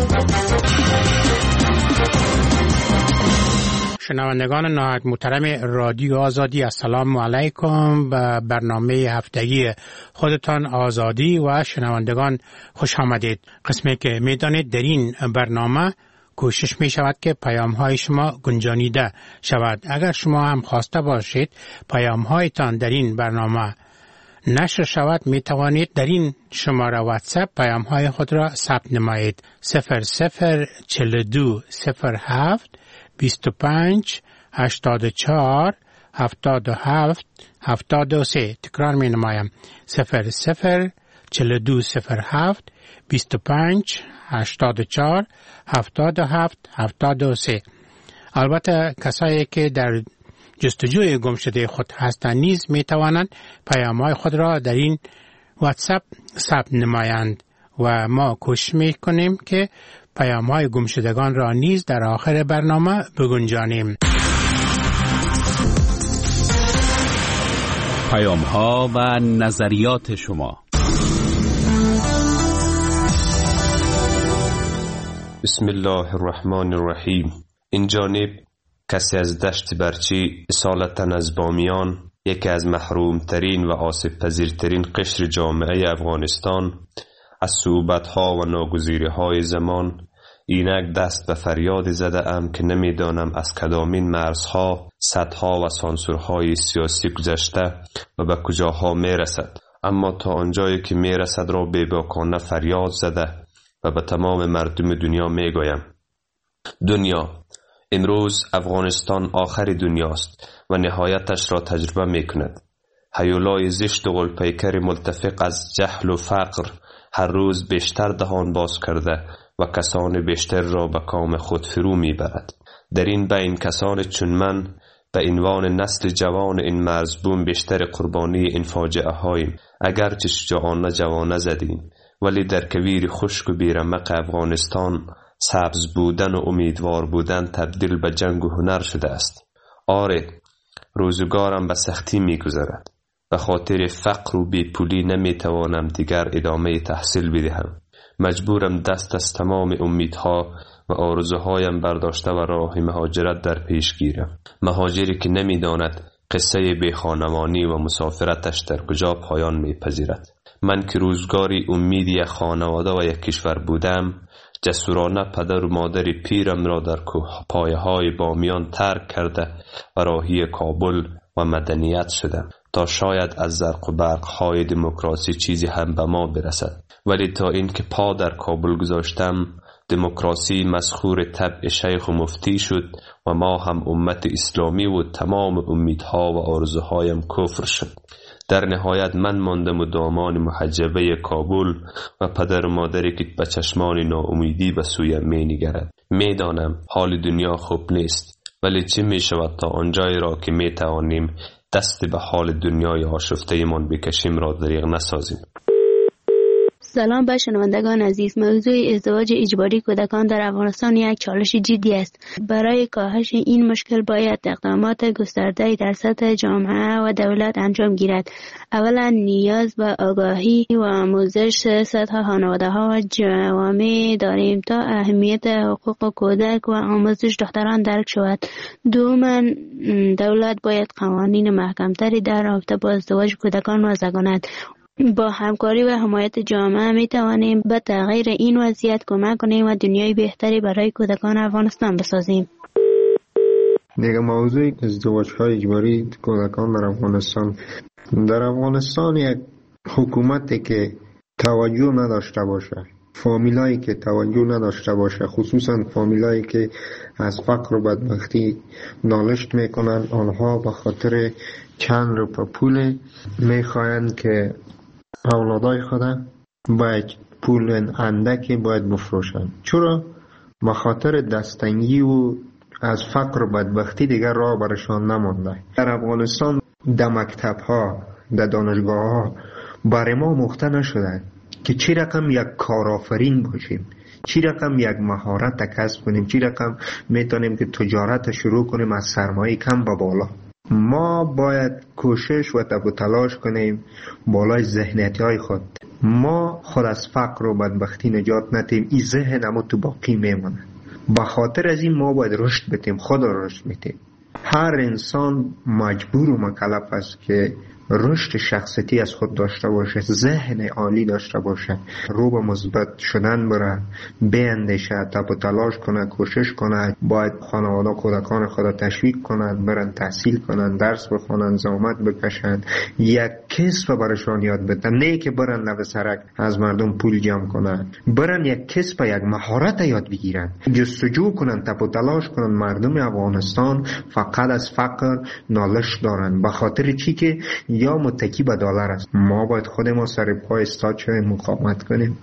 شنوندگان نهایت محترم رادیو آزادی، السلام علیکم. به برنامه هفتگی خودتان آزادی و شنوندگان خوش آمدید. قسمی که میدانید در این برنامه کوشش می شود که پیام های شما گنجانیده شود. اگر شما هم خواسته باشید پیام هایتان در این برنامه نشر شود، می توانید در این شماره واتساپ پیام های خود را ثبت نمایید. صفر صفر چهل و دو صفر هفت بیست و پنج هشتاد و چهار هفتاد و هفت هفتاد و سه. تکرار می نمایم. صفر صفر چهل و دو صفر هفت بیست و پنج هشتاد و چهار هفتاد و هفت هفتاد و سه. البته کسایی که در جستجوی گم شده خود هستند نیز می توانند پیام‌های خود را در این واتساپ ثبت نمایند و ما کوشش می کنیم که پیام‌های گم شدگان را نیز در آخر برنامه بگنجانیم. پیام‌ها و نظریات شما. بسم الله الرحمن الرحیم. این جانب کسی از دشت برچی اصالتاً از بامیان، یکی از محرومترین و آسیب پذیرترین قشر جامعه افغانستان، از صعوبت‌ها و ناگزیری‌های زمان اینک دست به فریاد زده ام که نمیدانم از کدامین مرزها، سدها و سانسورهای سیاسی گذشته و به کجاها میرسد، اما تا آنجایی که میرسد را بی‌باکانه فریاد زده و به تمام مردم دنیا می گویم دنیا امروز افغانستان آخر دنیاست و نهایتش را تجربه می کند. هیولای زشت و غلپیکر ملتفق از جهل و فقر هر روز بیشتر دهان باز کرده و کسان بیشتر را به کام خود فرو می برد. در این بین کسان چون من به عنوان نسل جوان این مرزبون بیشتر قربانی این فاجعه هاییم. اگرچه شجاعانه جوانه زدیم ولی در کویر خشک و بیرمق افغانستان سبز بودن و امیدوار بودن تبدیل به جنگ و هنر شده است. آره روزگارم به سختی می گذرد. به خاطر فقر و بیپولی نمی توانم دیگر ادامه تحصیل بدهم. مجبورم دست از تمام امیدها و آرزوهایم برداشته و راه مهاجرت در پیش گیرم. مهاجری که نمی داند قصه بیخانمانی و مسافرتش در کجا پایان می پذیرد. من که روزگاری امیدی خانواده و یک کشور بودم، جسورانه پدر و مادر پیرم را در پایه های بامیان ترک کرده و راهی کابل و مدنیت شدم تا شاید از زرق و برق های دموکراسی چیزی هم به ما برسد. ولی تا اینکه پا در کابل گذاشتم دموکراسی مسخور طبع شیخ و مفتی شد و ما هم امت اسلامی و تمام امیدها و آرزوهایم کفر شد. در نهایت من ماندم و دامان محجبه کابل و پدر و مادری که به چشمان ناامیدی به سویم می نگرد. می دانم حال دنیا خوب نیست، ولی چه می شود تا آنجایی را که می توانیم دست به حال دنیای آشفته من بکشیم را دریغ نسازیم. سلام به شنوندگان عزیز. موضوع ازدواج اجباری کودکان در افغانستان یک چالش جدی است. برای کاهش این مشکل باید اقدامات گسترده در سطح جامعه و دولت انجام گیرد. اولا نیاز به آگاهی و آموزش سطح خانواده‌ها و جوامع داریم تا اهمیت حقوق کودک و آموزش دختران درک شود. دوما دولت باید قوانین محکمتری در رابطه با ازدواج کودکان وضع کند. با همکاری و حمایت جامعه می توانیم به تغییر این وضعیت کمک کنیم و دنیای بهتری برای کودکان افغانستان بسازیم. دیگه موضوع ازدواج های اجباری کودکان در افغانستان. در افغانستان یک حکومتی که توجه نداشته باشه، فامیلایی که توجه نداشته باشه، خصوصا فامیلایی که از فقر و بدبختی نالشت میکنن، آنها به خاطر چند روپه پول میخواین که اولادای خدا باید پول اندکی باید بفروشن. چرا؟ به خاطر دستنگی و از فقر و بدبختی دیگر راه برشان نمانده. در افغانستان در مکتب ها، در دانشگاه ها برای ما مخته نشده که چی رقم یک کارآفرین باشیم، چی رقم یک مهارت کسب کنیم، چی رقم میتونیم که تجارت شروع کنیم از سرمایه کم به بالا. ما باید کوشش و تب و تلاش کنیم بالای ذهنیتی های خود. ما خود از فقر و بدبختی نجات ندیم، این ذهن اما تو باقی میمونه. به خاطر از این ما باید رشد بدیم، خود رشد بدیم. هر انسان مجبور و مکلف است که رشد شخصیتی از خود داشته باشه، ذهن عالی داشته باشه، رو به مثبت شدن بره، بیندیشه، تب و تلاش کنه، کوشش کنه. باید خانواده کودکان خود تشویق کنن برن تحصیل کنن، درس بخونن، زحمت بکشن، یک کسب برشان یاد بدن. نه که برن لب سرک از مردم پول جمع کنن، برن یک کسب، یک مهارت یاد بگیرن، جستجو کنن، تب و تلاش کنن. مردم افغانستان فقط از فقر نالش دارن. به خاطر چی؟ که یا متکی به دلار است. ما باید خود ما سر پای استاد شویم، مقاومت کنیم.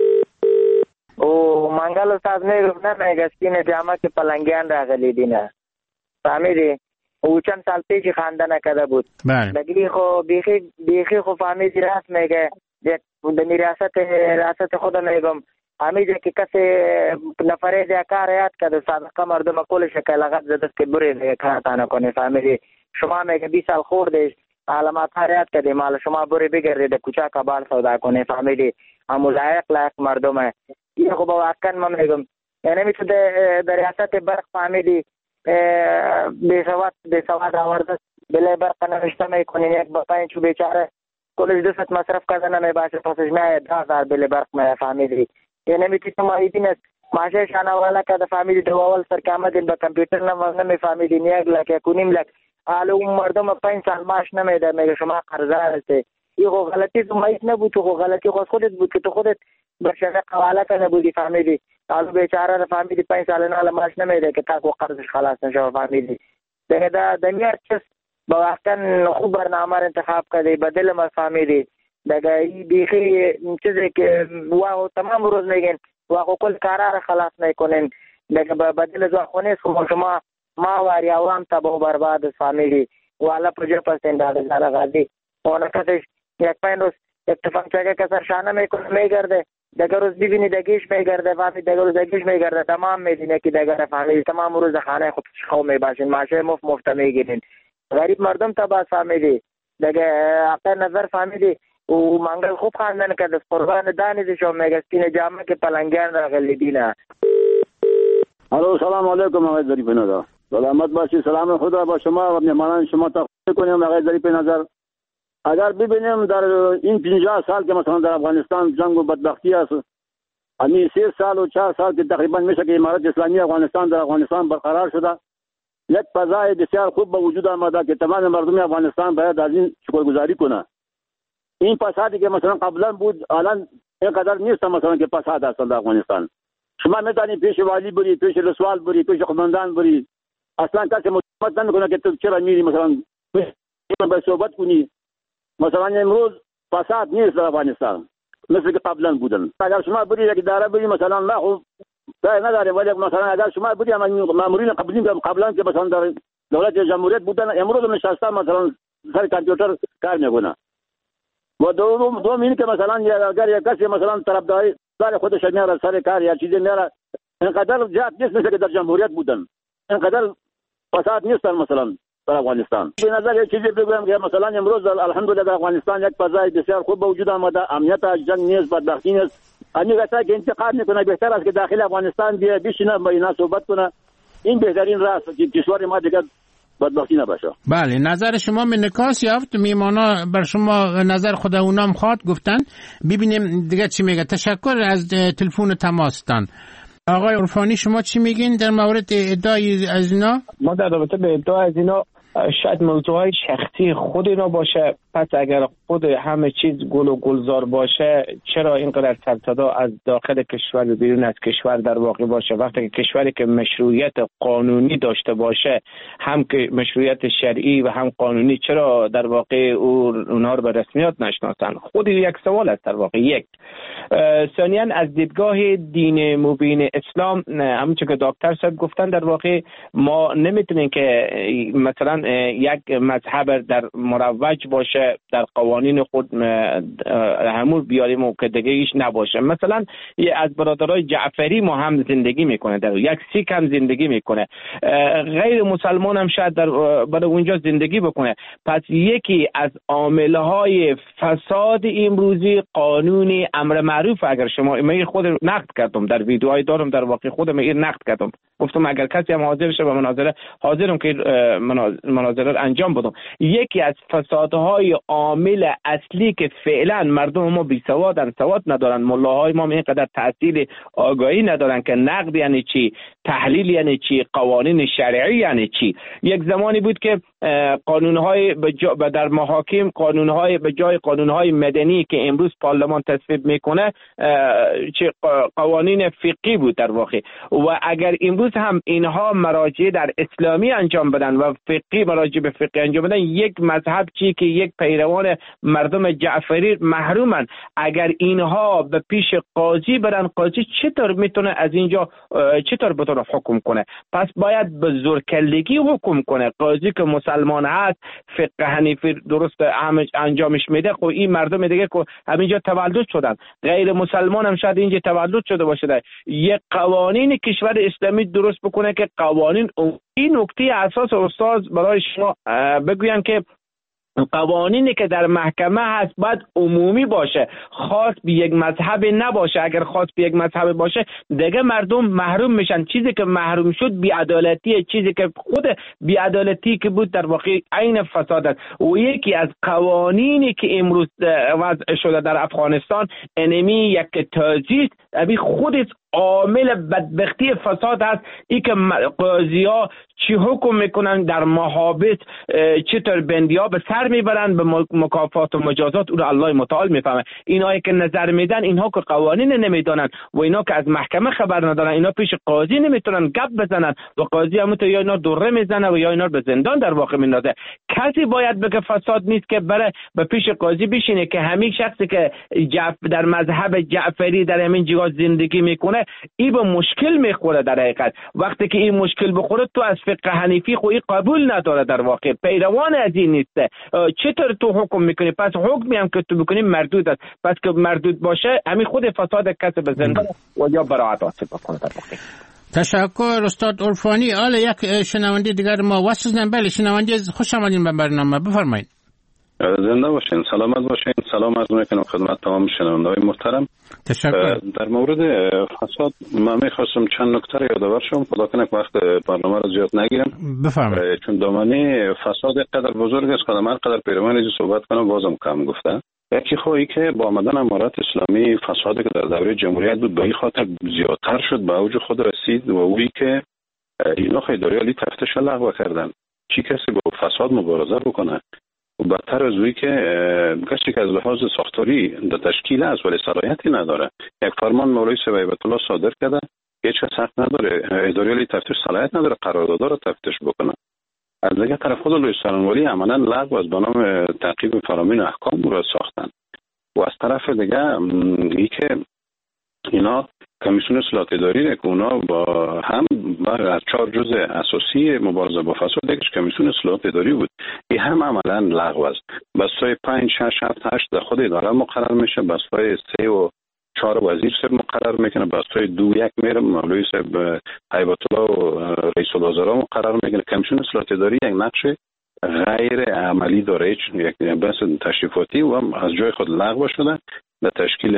او منگل استاد میگفت نه میگستین جامعه که پلنگیان راغلی دینه فهمیدی؟ او چند سال پیش خانده نکده بود. بله. بگی خو بیخی بیخی خو فهمیدی راست میگه. در ریاست ریاست خود میگم همیشه که کسی نفره دیا کار یاد کرده صادقه مردم کل شکل لغت زدست که بره کار تا نکنه. فهمیدی؟ شما میگه بیس سال خوردش علامات حریات کردی مال شما بری بگردی در کوچه کبال سودا کنی. فهمیدی؟ همو لایق لایق مردمه. این خوب واقعا من میگم یعنی میتو در ریاست برق فهمیدی بیسواد بیسواد آورده بله برق نوشته میکنین یک بطاین چو بیچاره کلش دوست مصرف کرده نمیباشه پسش میاید ده هزار بله برق میه. فهمیدی؟ یعنی میتی شما ایدین است ماشه شانه والا کرده. فهمیدی دو اول سر که آمدین با کمپیوتر نمیفهمیدین یک لک یک و نیم لک حالا اون مردم پنج سال معاش نمیده میگه شما قرضدار هستی. این خو غلطی تو مایت نبود، تو خو غلطی خود خودت بود که تو خودت بشنه قواله کنه بودی فهمیدی حالا بیچاره فهمیدی پنج سال نه معاش نمیده که تا قرضش خلاص نشه فهمیدی دیگه دا دنیا چیز با واقعا خوب برنامه انتخاب کردی بدل ما فهمیدی دیگه این بیخی چیزی که واقعا تمام روز میگن واقعا کل کارا را خلاص میکنین دیگه بدل زخونه شما ما واری عوام تبا برباد فهمیدی والا پروژه پسند داره غازی اون کسش یک پنج روز اتفاق چگه کسر شانه میکنه میگرده دیگه روز ببینی دگیش میگرده فهمید دیگه روز دگیش میگرده تمام میدینه که دیگه فهمید تمام روز خانه خود خو میباشین ماشه مفت مفت میگیرین غریب مردم تبا فهمیدی دیگه اقل نظر فهمیدی و منگل خوب خواندن که دست قربان دانیزی شو میگستین جامعه که پلنگیان را غلیدینه. الو سلام علیکم آقای ظریف نظر. سلامت باشی. سلام خدا با شما و مهمانان شما تقدیم کنیم. آقای ظریف نظر اگر ببینیم در این پنجاه سال که مثلا در افغانستان جنگ و بدبختی است، همین سه سال و چهار سال که تقریبا میشه که امارت اسلامی افغانستان در افغانستان برقرار شده، یک فضای بسیار خوب به وجود آمده که تمام مردم افغانستان باید از این شکرگزاری کنه. این فسادی که مثلا قبلا بود الان اینقدر نیست مثلا که فساد است در افغانستان. شما میتونید پیش والی بری، پیش رسوال بری، پیش قماندان بری، اصلا کسی مطمئن نمیکنه که تو چرا میری مثلا به صحبت کنی. مثلا امروز فساد نیست در افغانستان مثل که قبلا بودن. اگر شما بری یک اداره بری مثلا ما خب رای نداره، ولی مثلا اگر شما بری مامورین قبلی قبلا که مثلا در دولت جمهوریت بودن امروز نشستن مثلا سر کامپیوتر کار میکنه. و دوم دوم این که مثلا اگر یک کسی مثلا طرفداری دار خودش میاره سر کار یا چیزی میاره، اینقدر زیاد نیست مثل که در جمهوریت بودن، اینقدر فساد نیست مثلا در افغانستان. به نظر یک چیزی بگم که مثلا امروز الحمدلله در افغانستان یک فضای بسیار خوب به وجود آمده، امنیت جنگ نیست، بدبختی نیست. همین کسایی که انتقاد میکنه بهتر است که داخل افغانستان بیا بشینه با اینا صحبت کنه، این بهترین راه است که کشور ما دیگه بدبختی نباشه. بله، نظر شما به نکاس یافت. میمانا بر شما نظر خود اونام خواد گفتن. ببینیم دیگه چی میگه. تشکر از تلفن تماستان. آقای عرفانی شما چی میگین در مورد ادعای از اینا؟ ما در رابطه به ادعای از اینا شاید موضوعهای شخصی خود اینا باشه. پس اگر خود همه چیز گل و گلزار باشه، چرا اینقدر سرصدا از داخل کشور و بیرون از کشور در واقع باشه؟ وقتی که کشوری که مشروعیت قانونی داشته باشه، هم که مشروعیت شرعی و هم قانونی، چرا در واقع اونها رو به رسمیت نشناسن؟ خود یک سوال است در واقع. یک ثانیاً از دیدگاه دین مبین اسلام، همونچه که دکتر صاحب گفتن، در واقع ما نمیتونیم که مثلا یک مذهب در مروج باشه در قوانین خود همون بیاریم و که دیگه ایش نباشه. مثلا از برادرای جعفری ما هم زندگی میکنه، در یک سیک هم زندگی میکنه، غیر مسلمان هم شاید در برای اونجا زندگی بکنه. پس یکی از عاملهای فساد امروزی قانون امر معروف، اگر شما من خود نقد کردم در ویدیوهای دارم، در واقع خودم این نقد کردم، گفتم اگر کسی هم حاضر شه به مناظره، حاضرم که مناظره رو انجام بدم. یکی از فسادهای عامل اصلی که فعلا مردم ما بی سوادن، سواد ندارن، ملاهای ما اینقدر تحصیل آگاهی ندارن که نقد یعنی چی، تحلیل یعنی چی، قوانین شرعی یعنی چی. یک زمانی بود که قانونهای در محاکم، قانونهای به جای قانونهای مدنی که امروز پارلمان تصویب میکنه چه قوانین فقهی بود در واقع. و اگر امروز هم اینها مراجعه در اسلامی انجام بدن و فقهی مراجعه به فقهی انجام بدن، یک مذهب چی که یک پیروان مردم جعفری محرومن، اگر اینها به پیش قاضی برن، قاضی چطور میتونه از اینجا چطور بتونه حکم کنه؟ پس باید به زورکلگی حکم کنه. قاضی که مسلمان هست، فقه حنیفی درست انجامش میده، خب این مردم دیگه که همینجا تولد شدن، غیر مسلمان هم شاید اینجا تولد شده باشه، یک قوانین کشور اسلامی درست بکنه که قوانین، این نکته اساس استاد برای شما بگویم که قوانینی که در محکمه هست باید عمومی باشه، خاص به یک مذهب نباشه. اگر خاص به یک مذهب باشه دیگه مردم محروم میشن. چیزی که محروم شد بی‌عدالتی، چیزی که خود بی‌عدالتی که بود در واقع عین فساد است. و یکی از قوانینی که امروز وضع شده در افغانستان، انمی یک تازیست، ابی خود عامل بدبختی فساد هست ای که قاضی ها چی حکم میکنن در محابط، چطور بندی ها به سر میبرن به مکافات و مجازات، او رو الله متعال میفهمه. اینایی که نظر میدن اینها که قوانین نمیدانن و اینا که از محکمه خبر ندارن، اینا پیش قاضی نمیتونن گپ بزنن و قاضی هم یا اینا دوره میزنه و یا اینا به زندان در واقع میندازه. کسی باید بگه فساد نیست که بره به پیش قاضی بشینه که همین شخصی که جعف در مذهب جعفری در همین جهات زندگی میکنه این به مشکل میخوره. در حقیقت وقتی که این مشکل بخوره تو از فقه حنیفی خو این قبول نداره، در واقع پیروان از این نیسته. چطور تو حکم میکنی؟ پس حکمی هم که تو بکنی مردود است. پس که مردود باشه همین خود فساد کسی به زندان و یا براعت حاصل بکنه. در واقع تشکر استاد عرفانی. حالا یک شنونده دیگر ما واسه بله شنونده خوش آمدین به برنامه، بفرمایید. زنده باشین، سلامت باشین. سلام عرض میکنم خدمت تمام شنونده‌های محترم. تشکر. در مورد فساد من میخواستم چند نکته رو یادآور شم، خدا کنه که وقت برنامه رو زیاد نگیرم. بفرمایید. چون دامنه فساد قدر بزرگ است، خودم هر قدر پیروان از صحبت کنم بازم کم گفته. یکی خواهی که با آمدن امارات اسلامی فسادی که در دوره جمهوریت بود به این خاطر زیادتر شد، به اوج خود رسید و اویی که اینا اداره عالی تفتیش لغو کردن. چی کسی با فساد مبارزه بکنه؟ و بدتر از اوی که کسی که از لحاظ ساختاری در تشکیل است ولی صلاحیتی نداره. یک فرمان مولوی صبیبت الله صادر کرده، هیچ کس حق نداره اداره عالی تفتیش صلاحیت نداره قراردادها رو تفتیش بکنه. از دیگه طرف خود لوی سرانوالی عملا لغو از به نام تعقیب فرامین احکام رو ساختن و از طرف دیگه ای که اینا کمیسیون اصلاحات اداری که اونا با هم از چهار جزء اساسی مبارزه با فساد یکیش کمیسیون اصلاحات اداری بود، این هم عملا لغو است. بسای پنج شش هفت هشت در خود اداره مقرر میشه، بسای سه و چهار وزیر سر مقرر میکنه، بسای دو یک میره مولوی صاحب هیبت الله و رئیس الوزراء مقرر میکنه. کمیسیون اصلاحات اداری یک نقش غیر عملی داره، یک بحث تشریفاتی و از جای خود لغو شده، به تشکیل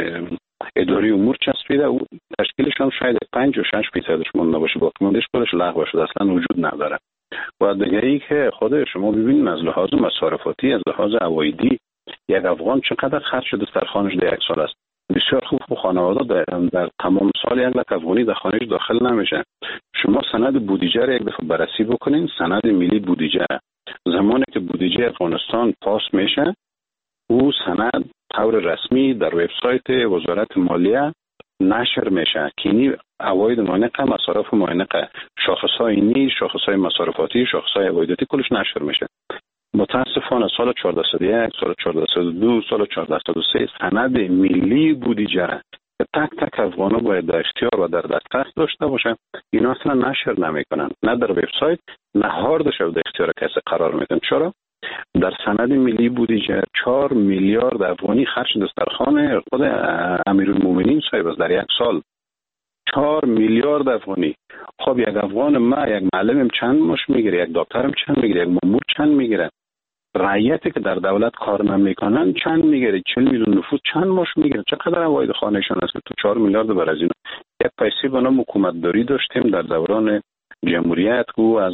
اداری امور چسبیده و تشکیلشان شاید پنج و شش فیصدش مونده باشه، باقی موندهش خودش لغو شده، اصلا وجود نداره. و دیگه ای که خود شما ببینید از لحاظ مصارفاتی، از لحاظ عوایدی یک افغان چقدر خرج شده سرخانش در یک سال است. بسیار خوب خوب خانواده در, در تمام سال یک لک افغانی در خانهش داخل نمیشه. شما سند بودجه را یک دفعه بررسی بکنین، سند ملی بودجه زمانی که بودجه افغانستان پاس میشه او سند طور رسمی در وبسایت وزارت مالیه نشر میشه که اینی عواید مانقه، مصارف مانقه، شاخصهای اینی، شاخصهای مصارفاتی، شاخصهای عوایداتی کلش نشر میشه. متاسفانه سال چهارده صد و یک، سال چهارده صد و دو، سال چهارده صد و سه سند ملی بودجه که تک تک افغانا باید در اختیار و در دسترس داشته باشه، اینا اصلا نشر نمیکنن، نه در وبسایت نه هاردش در اختیار کسی قرار میدن. چرا؟ در سند ملی بودجه چهار میلیارد افغانی خرج دسترخوان خود امیرالمومنین صاحب است در یک سال. چهار میلیارد افغانی. خب یک افغان ما یک معلمم چند ماش میگیره، یک دکترم چند میگیره، یک مامور چند میگیره، رعیتی که در دولت کار نمیکنن چند میگیره، چهل میلیون نفوس چند ماش میگیره، چقدر عواید خانهشون است که تو چهار میلیارد بر از اینا. یک پیسه به نام حکومت داری داشتیم در دوران جمهوریت که از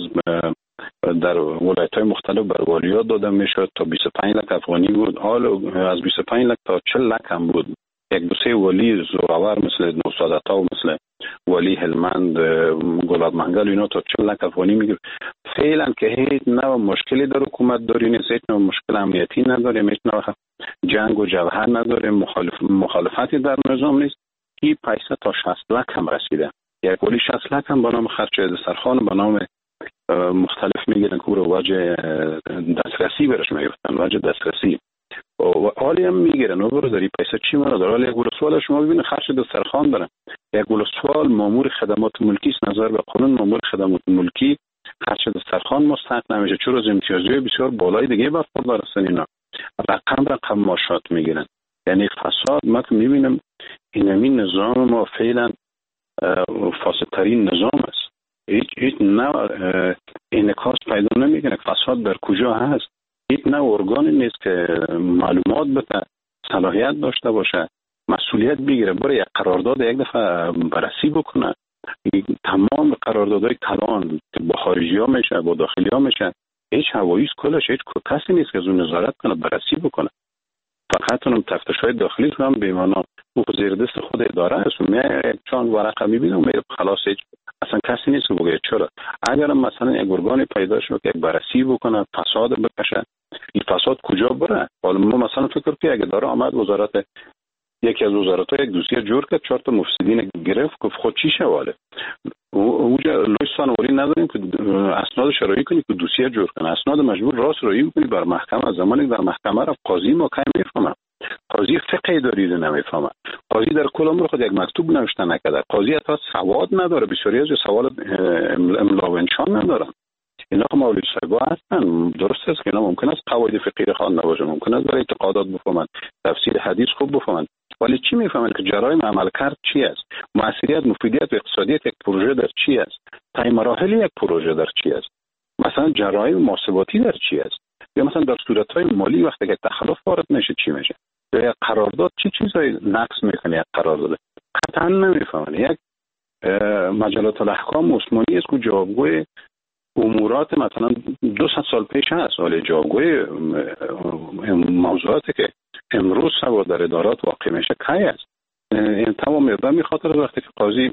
در ولایت‌های مختلف بر والیات داده میشد تا بیست و پنج لک افغانی بود، حال از بیست و پنج لک تا چهل لک هم بود. یک دو سه ولی زورآور مثل نوسادتا و مثل ولی هلمند گلاب منگل اینا تا چهل لک افغانی میگیره. فعلا که هیچ نوع مشکلی در حکومت داری نیست، هیچ نوع مشکل امنیتی نداریم، هیچ نوع جنگ و جبهه نداریم، مخالف مخالفتی در نظام نیست. این پیسه تا شصت لک هم رسیده. یک ولی شصت لک هم به نام خرج دسترخوان به نام مختلف میگیرن که رو وجه دسترسی برش میگفتن، وجه دسترسی و حالی هم میگیرن و برو داری پیسه چی مرا داره. حالی یک ولسوال شما ببینه خرج دسترخوان دارن، یک ولسوال مامور خدمات ملکی است، نظر به قانون مامور خدمات ملکی خرج دسترخوان مستحق نمیشه، چون از امتیازی بسیار بالای دیگه برخوردار هستن. اینا رقم رقم ماشات میگیرن. یعنی فساد ما که میبینم این همین نظام ما فعلا فاسدترین نظام است. هیچ هیچ نوع انعکاس پیدا نمیکنه. فساد در کجا هست؟ هیچ نوع ارگانی نیست که معلومات بده، صلاحیت داشته باشه، مسئولیت بگیره، برای یک قرارداد یک دفعه بررسی بکنه. تمام قراردادهای کلان که با خارجی ها میشه با داخلی ها میشه، هیچ هواییست کلش هیچ کسی نیست که از اون نظارت کنه، بررسی بکنه. فقط اونم تفتش های داخلی هم به معنا او زیر دست خود اداره است. من چون ورقه میبینم میره خلاص، هیچ اصلا کسی نیست که بگه چرا. اگر مثلا یک ارگانی پیدا شد که بررسی بکنه، فساد بکشه، این فساد کجا بره؟ حالا ما مثلا فکر کنیم اگه داره آمد وزارت، یکی از وزارت‌ها یک دوسیه جور کرد، چهار تا مفسدین گرفت، گفت خود چی شواله. اونجا لوستان ولی نداریم که اسناد شرعی کنی که دوسیه جور کنه، اسناد مجبور راست رایی کنی بر محکمه. از زمانی در محکمه رفت قاضی ما کی میفهمه، قاضی فقه اداری رو نمیفهمه، قاضی در کل عمر خود یک مکتوب نوشته نکرده، قاضی حتی سواد نداره، بسیاری از سوال املا و انشان ندارن. اینا که مولوی صاحبا هستن، درست است که اینا ممکن است قواعد فقهی خوان نباشه، ممکن است برای اعتقادات بفهمن، تفسیر حدیث خوب بفهمن، ولی چی میفهمن که جرایم عمل کرد چی است، موثریت، مفیدیت و اقتصادیت یک پروژه در چی است، طی مراحل یک پروژه در چی است، مثلا جرایم محاسباتی در چی است، یا مثلا در صورت‌های مالی وقتی که تخلف وارد میشه چی میشه، یا یک قرارداد چی چیزایی نقض میکنه، یک قرارداد قطعا نمیفهمن. یک مجلات الاحکام عثمانی است که جوابگوی امورات مثلا دو ست سال پیش هست، ولی جوابگوی موضوعاتی که امروز سوا در ادارات واقع میشه کی است. این تمام اقدام میخاطر وقتی که قاضی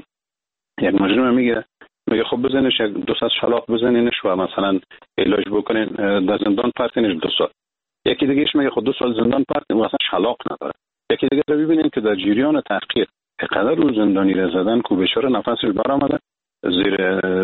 یک مجرم میگه میگه خب بزنش یک دو ست شلاق بزنینش و مثلا علاج بکنین، در زندان پرتینش دو سال. یکی دیگهش میگه خب دو سال زندان پرتین و اصلا شلاق نداره. یکی دیگه رو ببینین که در جریان تحقیق اینقدر رو زندانی را زدن که بیچاره نفسش برآمده، زیر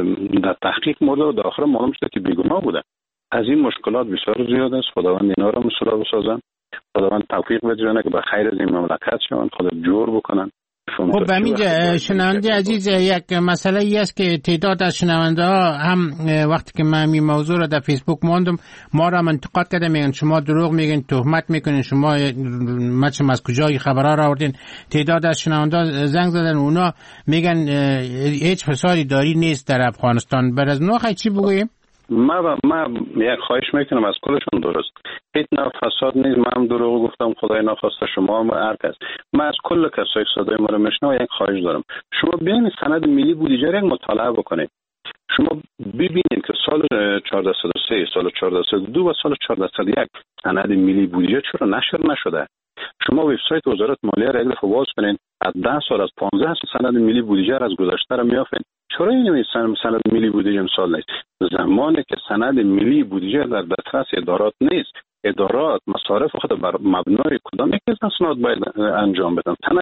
در تحقیق مرده و در آخر معلوم شده که بیگناه بوده. از این مشکلات بسیار زیاد است. خداوند اینا را مسئول بسازن، خداوند توفیق بده که به خیر از این مملکت شوند، خدا جور بکنن. خب همینجا شنونده عزیز، یک مسئله ای است که تعداد از شنونده ها هم وقتی که من این موضوع را در فیسبوک ماندم ما را انتقاد کردن، میگن شما دروغ میگین، تهمت میکنین، شما مچم از کجای خبرها را آوردین. تعداد از شنونده ها زنگ زدن، اونا میگن هیچ فسادی داری نیست در افغانستان. بر از نوع چی بگوییم؟ ما ما یک خواهش میکنم از کلشون، درست هیچ نوع فساد نیست، من هم دروغ گفتم، خدای نخواسته شما هم هر کس، من از کل کسایی که صدای ما رو میشنوه یک خواهش دارم، شما بیاین سند ملی بودجه را مطالعه بکنید. شما ببینید که سال چهارده صد و سه، سال چهارده صد و دو و سال چهارده صد و یک سند ملی بودجه چرا نشر نشده؟ شما وبسایت وزارت مالیه را یک دفعه باز کنین، از ده سال از پانزده سال سند ملی بودجه را از گذشته را میافین. چرا این سند ملی بودجه امسال نیست؟ زمانی که سند ملی بودجه در دسترس ادارات نیست، ادارات مصارف خود بر مبنای کدام یک از اسناد باید انجام بدن. سند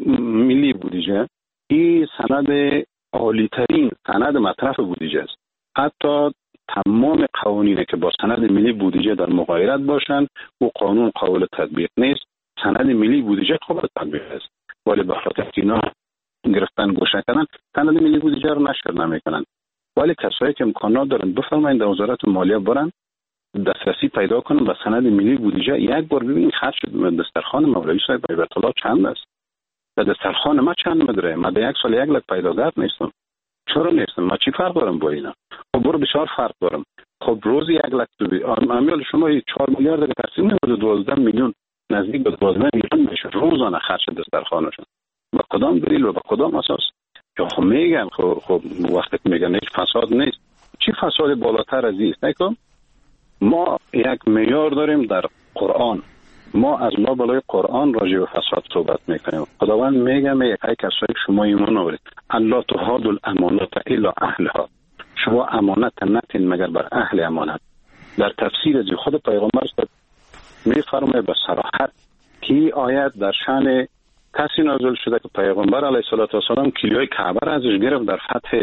ملی بودجه این سند عالی ترین سند مطرح بودجه است. حتی تمام قوانینی که با سند ملی بودجه در مغایرت باشند و قانون قابل تطبیق نیست، سند ملی بودجه قابل تطبیق است، ولی به خاطر اینا گرفتن گوشه کردن سند ملی بودجه رو نشر نمیکنن. ولی کسایی که امکانات دارن بفرمایید در وزارت مالیه برن دسترسی پیدا کنن به سند ملی بودجه، یک بار ببینید خرج دسترخوان مولوی صاحب بیت الله چند است. در دسترخوان ما چند مدره؟ ما در یک سال یک لک پیداگر نیستم. چرا نیستم؟ ما چی فرق دارم با اینا؟ خب برو بسیار فرق دارم. خب روزی یک لک تو بی امیال شما چهار میلیارد که تقسیم نمیشه دوازده میلیون نزدیک به دوازده میلیون میشه روزانه خرج دسترخوانشون. با کدام دلیل و با کدام اساس؟ یا خب میگن خب خب وقتی میگن هیچ فساد نیست، چی فساد بالاتر از این است؟ نکن ما یک معیار داریم در قرآن، ما از ما بالای قرآن راجع به فساد صحبت میکنیم. خداوند میگه میگه ای کسایی که شما ایمان آورید الله تهاد الامانات الی اهلها، شما امانت نتین مگر بر اهل امانت. در تفسیر از خود پیغمبر میفرماید به صراحت که آیت در شأن کسی نازل شده که پیغمبر علیه السلام کلیوی کعبه را ازش گرفت در فتح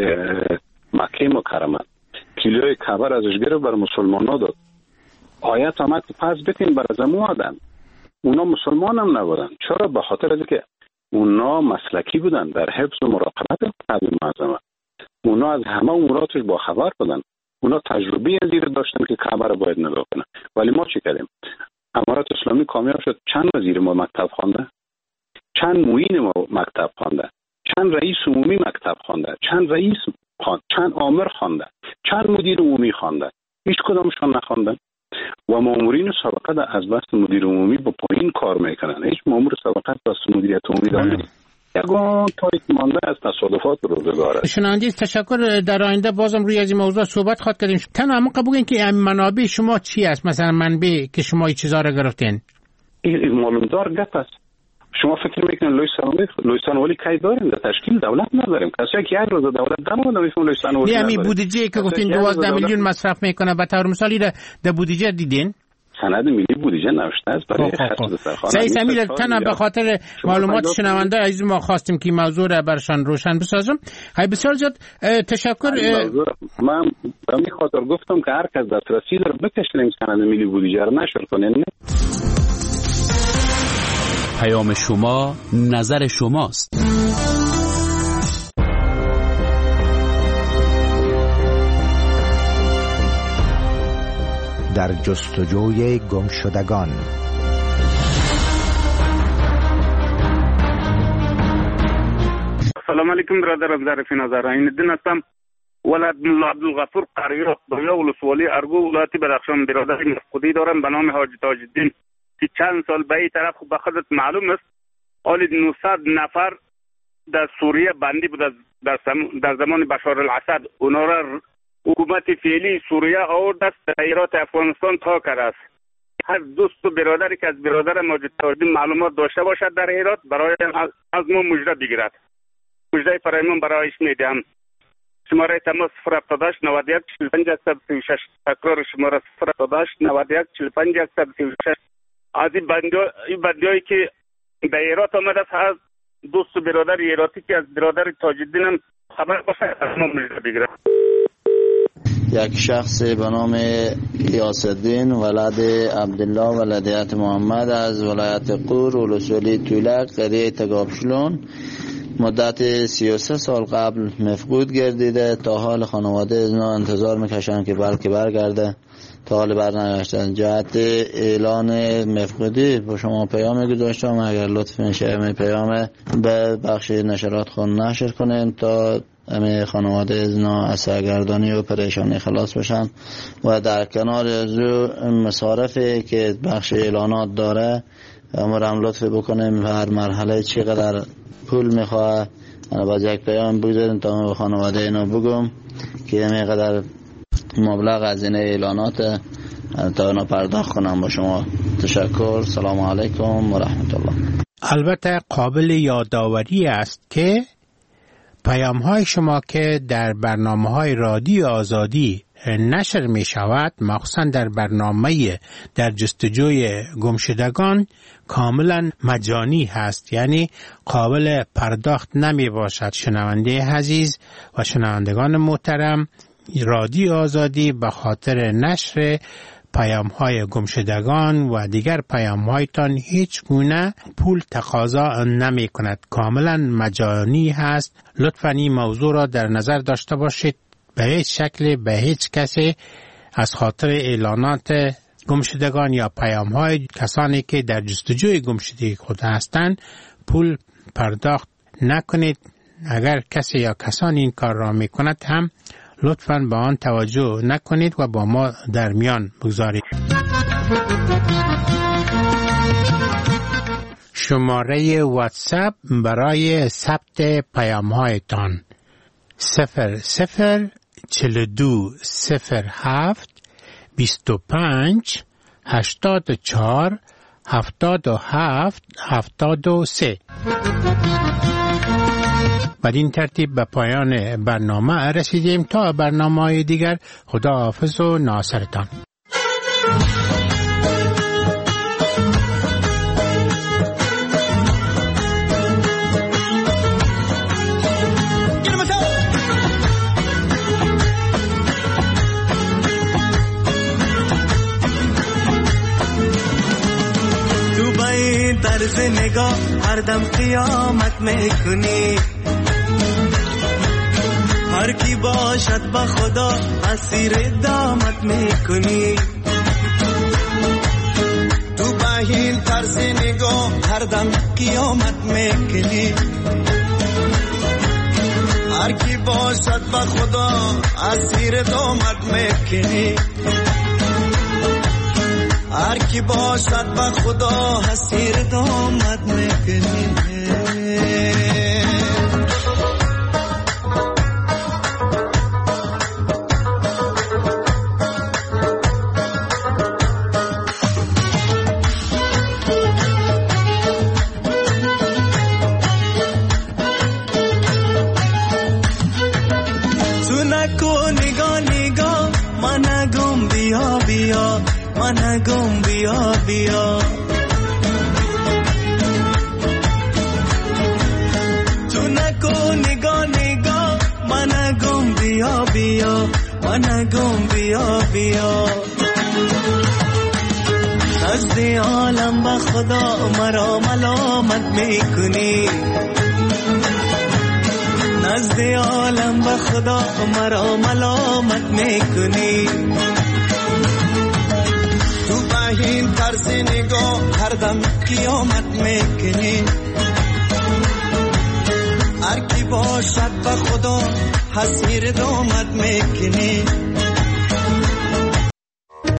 مکه مکرمه، کلیوی کعبه را ازش گرفت بر مسلمان ها داد. آیت آمد که پس بتین بر زمو آدن، اونا مسلمان هم نبودن. چرا؟ به خاطر از که اونا مسلکی بودن در حفظ و مراقبت کعبه معظمه، اونا از همه اموراتش با خبر بودن، اونا تجربه از این داشتن که کعبه را باید نگاه کنن. ولی ما چی کردیم؟ امارات اسلامی کامیاب شد، چند وزیر ما مکتب خوانده، چند معین ما مکتب خوانده، چند رئیس عمومی مکتب خوانده، چند رئیس خوانده، چند آمر خوانده، چند مدیر عمومی خوانده، هیچ کدامشون نخواندن. و مامورین سابقه از بس مدیر عمومی با پایین کار میکنن، هیچ مامور سابقه از بس مدیریت عمومی دارن. یگان تایید مانده از تصادفات روزگاره. شنوندگان تشکر. در آینده بازم روی از این موضوع صحبت خواهد کردیم. تنها ما قبول که این منابع شما چی است؟ مثلا منبع که شما این چیزا را گرفتین این معلوم دار گپ است. شما فکر میکنید لویستان لویستان ولی کی داریم؟ در تشکیل دولت نداریم. کسی که یک روز دولت داره نمیفهم لویستان ولی نداریم. یعنی بودجه که گفتین دوازده میلیون مصرف میکنه به طور مثالی در بودجه دیدین؟ سند ملی بودجه نوشته است برای خرج دسترخوان. سعید سمیل تنها به خاطر معلومات شنونده عزیز ما خواستیم که موضوع را برشان روشن بسازم. های بسیار زیاد تشکر. من به این خاطر گفتم که هر کس دسترسی داره بکشیم سند ملی بودجه رو نشر کنین. پیام شما نظر شماست. در جستجوی گم شدگان. سلام علیکم برادرم ظریف نظر این دین هستم. ولد ملا عبدالغفور قریات دنیا ولسوالی ارگو ولایت بدخشان برادر مفقودی دارم به نام حاجی تاج الدین که چند سال به این طرف به خودت معلوم است حالی نهصد نفر در سوریه بندی بود در, در زمان بشار الاسد. اونا را حکومت فعلی سوریه آورد است در ایرات افغانستان تا کرده است. هر دوست و برادری که از برادر ماجد تاج الدین معلومات داشته باشد در ایرات برای از ما مژده بگیرد. مژده فرایمان برایش میدهم. شماره تماس صفر هفتاد و هشت نود و یک چهل و پنج صد و سی و شش. تکرار شماره صفر هفتاد و هشت نود و یک چهل و پنج صد و سی و شش. از این بندیایی که در ایرات آمده است هر دوست و برادر ایراتی که از برادر تاج الدین هم خبر باشه از ما مژده بگیرد. یک شخص به نام یاس الدین ولد عبدالله ولدیت محمد از ولایت قور ولسوالی طولک قریه تگابشلون مدت سی و سه سال قبل مفقود گردیده. تا حال خانواده از اینا انتظار میکشن که بلکه برگرده، تا حال برنگشتن. جهت اعلان مفقودی با شما پیام گذاشتم، اگر لطف میشه می پیام به بخش نشرات خون نشر کنیم تا همه خانواده از اینا از سرگردانی و پریشانی خلاص بشن و در کنار از مصارفی که بخش اعلانات داره امرم لطف بکنیم هر مرحله چقدر پول میخواه باز یک پیام بگذاریم تا به خانواده اینا بگم که همینقدر مبلغ از این اعلانات تا اینا پرداخت کنم. با شما تشکر. سلام علیکم و رحمت الله. البته قابل یادآوری است که پیام های شما که در برنامه های رادیو آزادی نشر می شود، مخصوصا در برنامه در جستجوی گمشدگان، کاملا مجانی هست، یعنی قابل پرداخت نمی باشد. شنونده عزیز و شنوندگان محترم، رادیو آزادی به خاطر نشر پیام های گمشدگان و دیگر پیام هایتان هیچ گونه پول تقاضا نمی کند، کاملا مجانی هست. لطفاً این موضوع را در نظر داشته باشید. به هیچ شکل به هیچ کسی از خاطر اعلانات گمشدگان یا پیام های کسانی که در جستجوی گمشدگی خود هستند پول پرداخت نکنید. اگر کسی یا کسانی این کار را می کند هم لطفاً به آن توجه نکنید و با ما در میان بگذارید. شماره واتساپ برای ثبت پیام هایتان صفر صفر چهل و دو صفر هفت بیست و پنج هشتاد و چهار هفتاد و هفت هفتاد و سه. بدین ترتیب به پایان برنامه رسیدیم. تا برنامه‌های دیگر خدا حافظ و ناصرتان. تو با این طرز نگاه هر دم قیامت میکنی، هر کی باشد با خدا اسیر دامت میکنی. تو با این طرز نگاه هر دم قیامت میکنی، هر کی باشد با خدا اسیر دامت میکنی. هر کی باشد با خدا اسیر دامت میکنی. گم بیا بیا من گم بیا بیا تو نکو نگاه نگاه من گم بیا بیا من گم بیا بیا نزد عالم با خدا مرا ملامت میکنی نزد عالم با خدا مرا ملامت میکنی تو با این طرز نگاه هر دم قیامت میکنی هر کی باشد با خدا حسیر دامت میکنی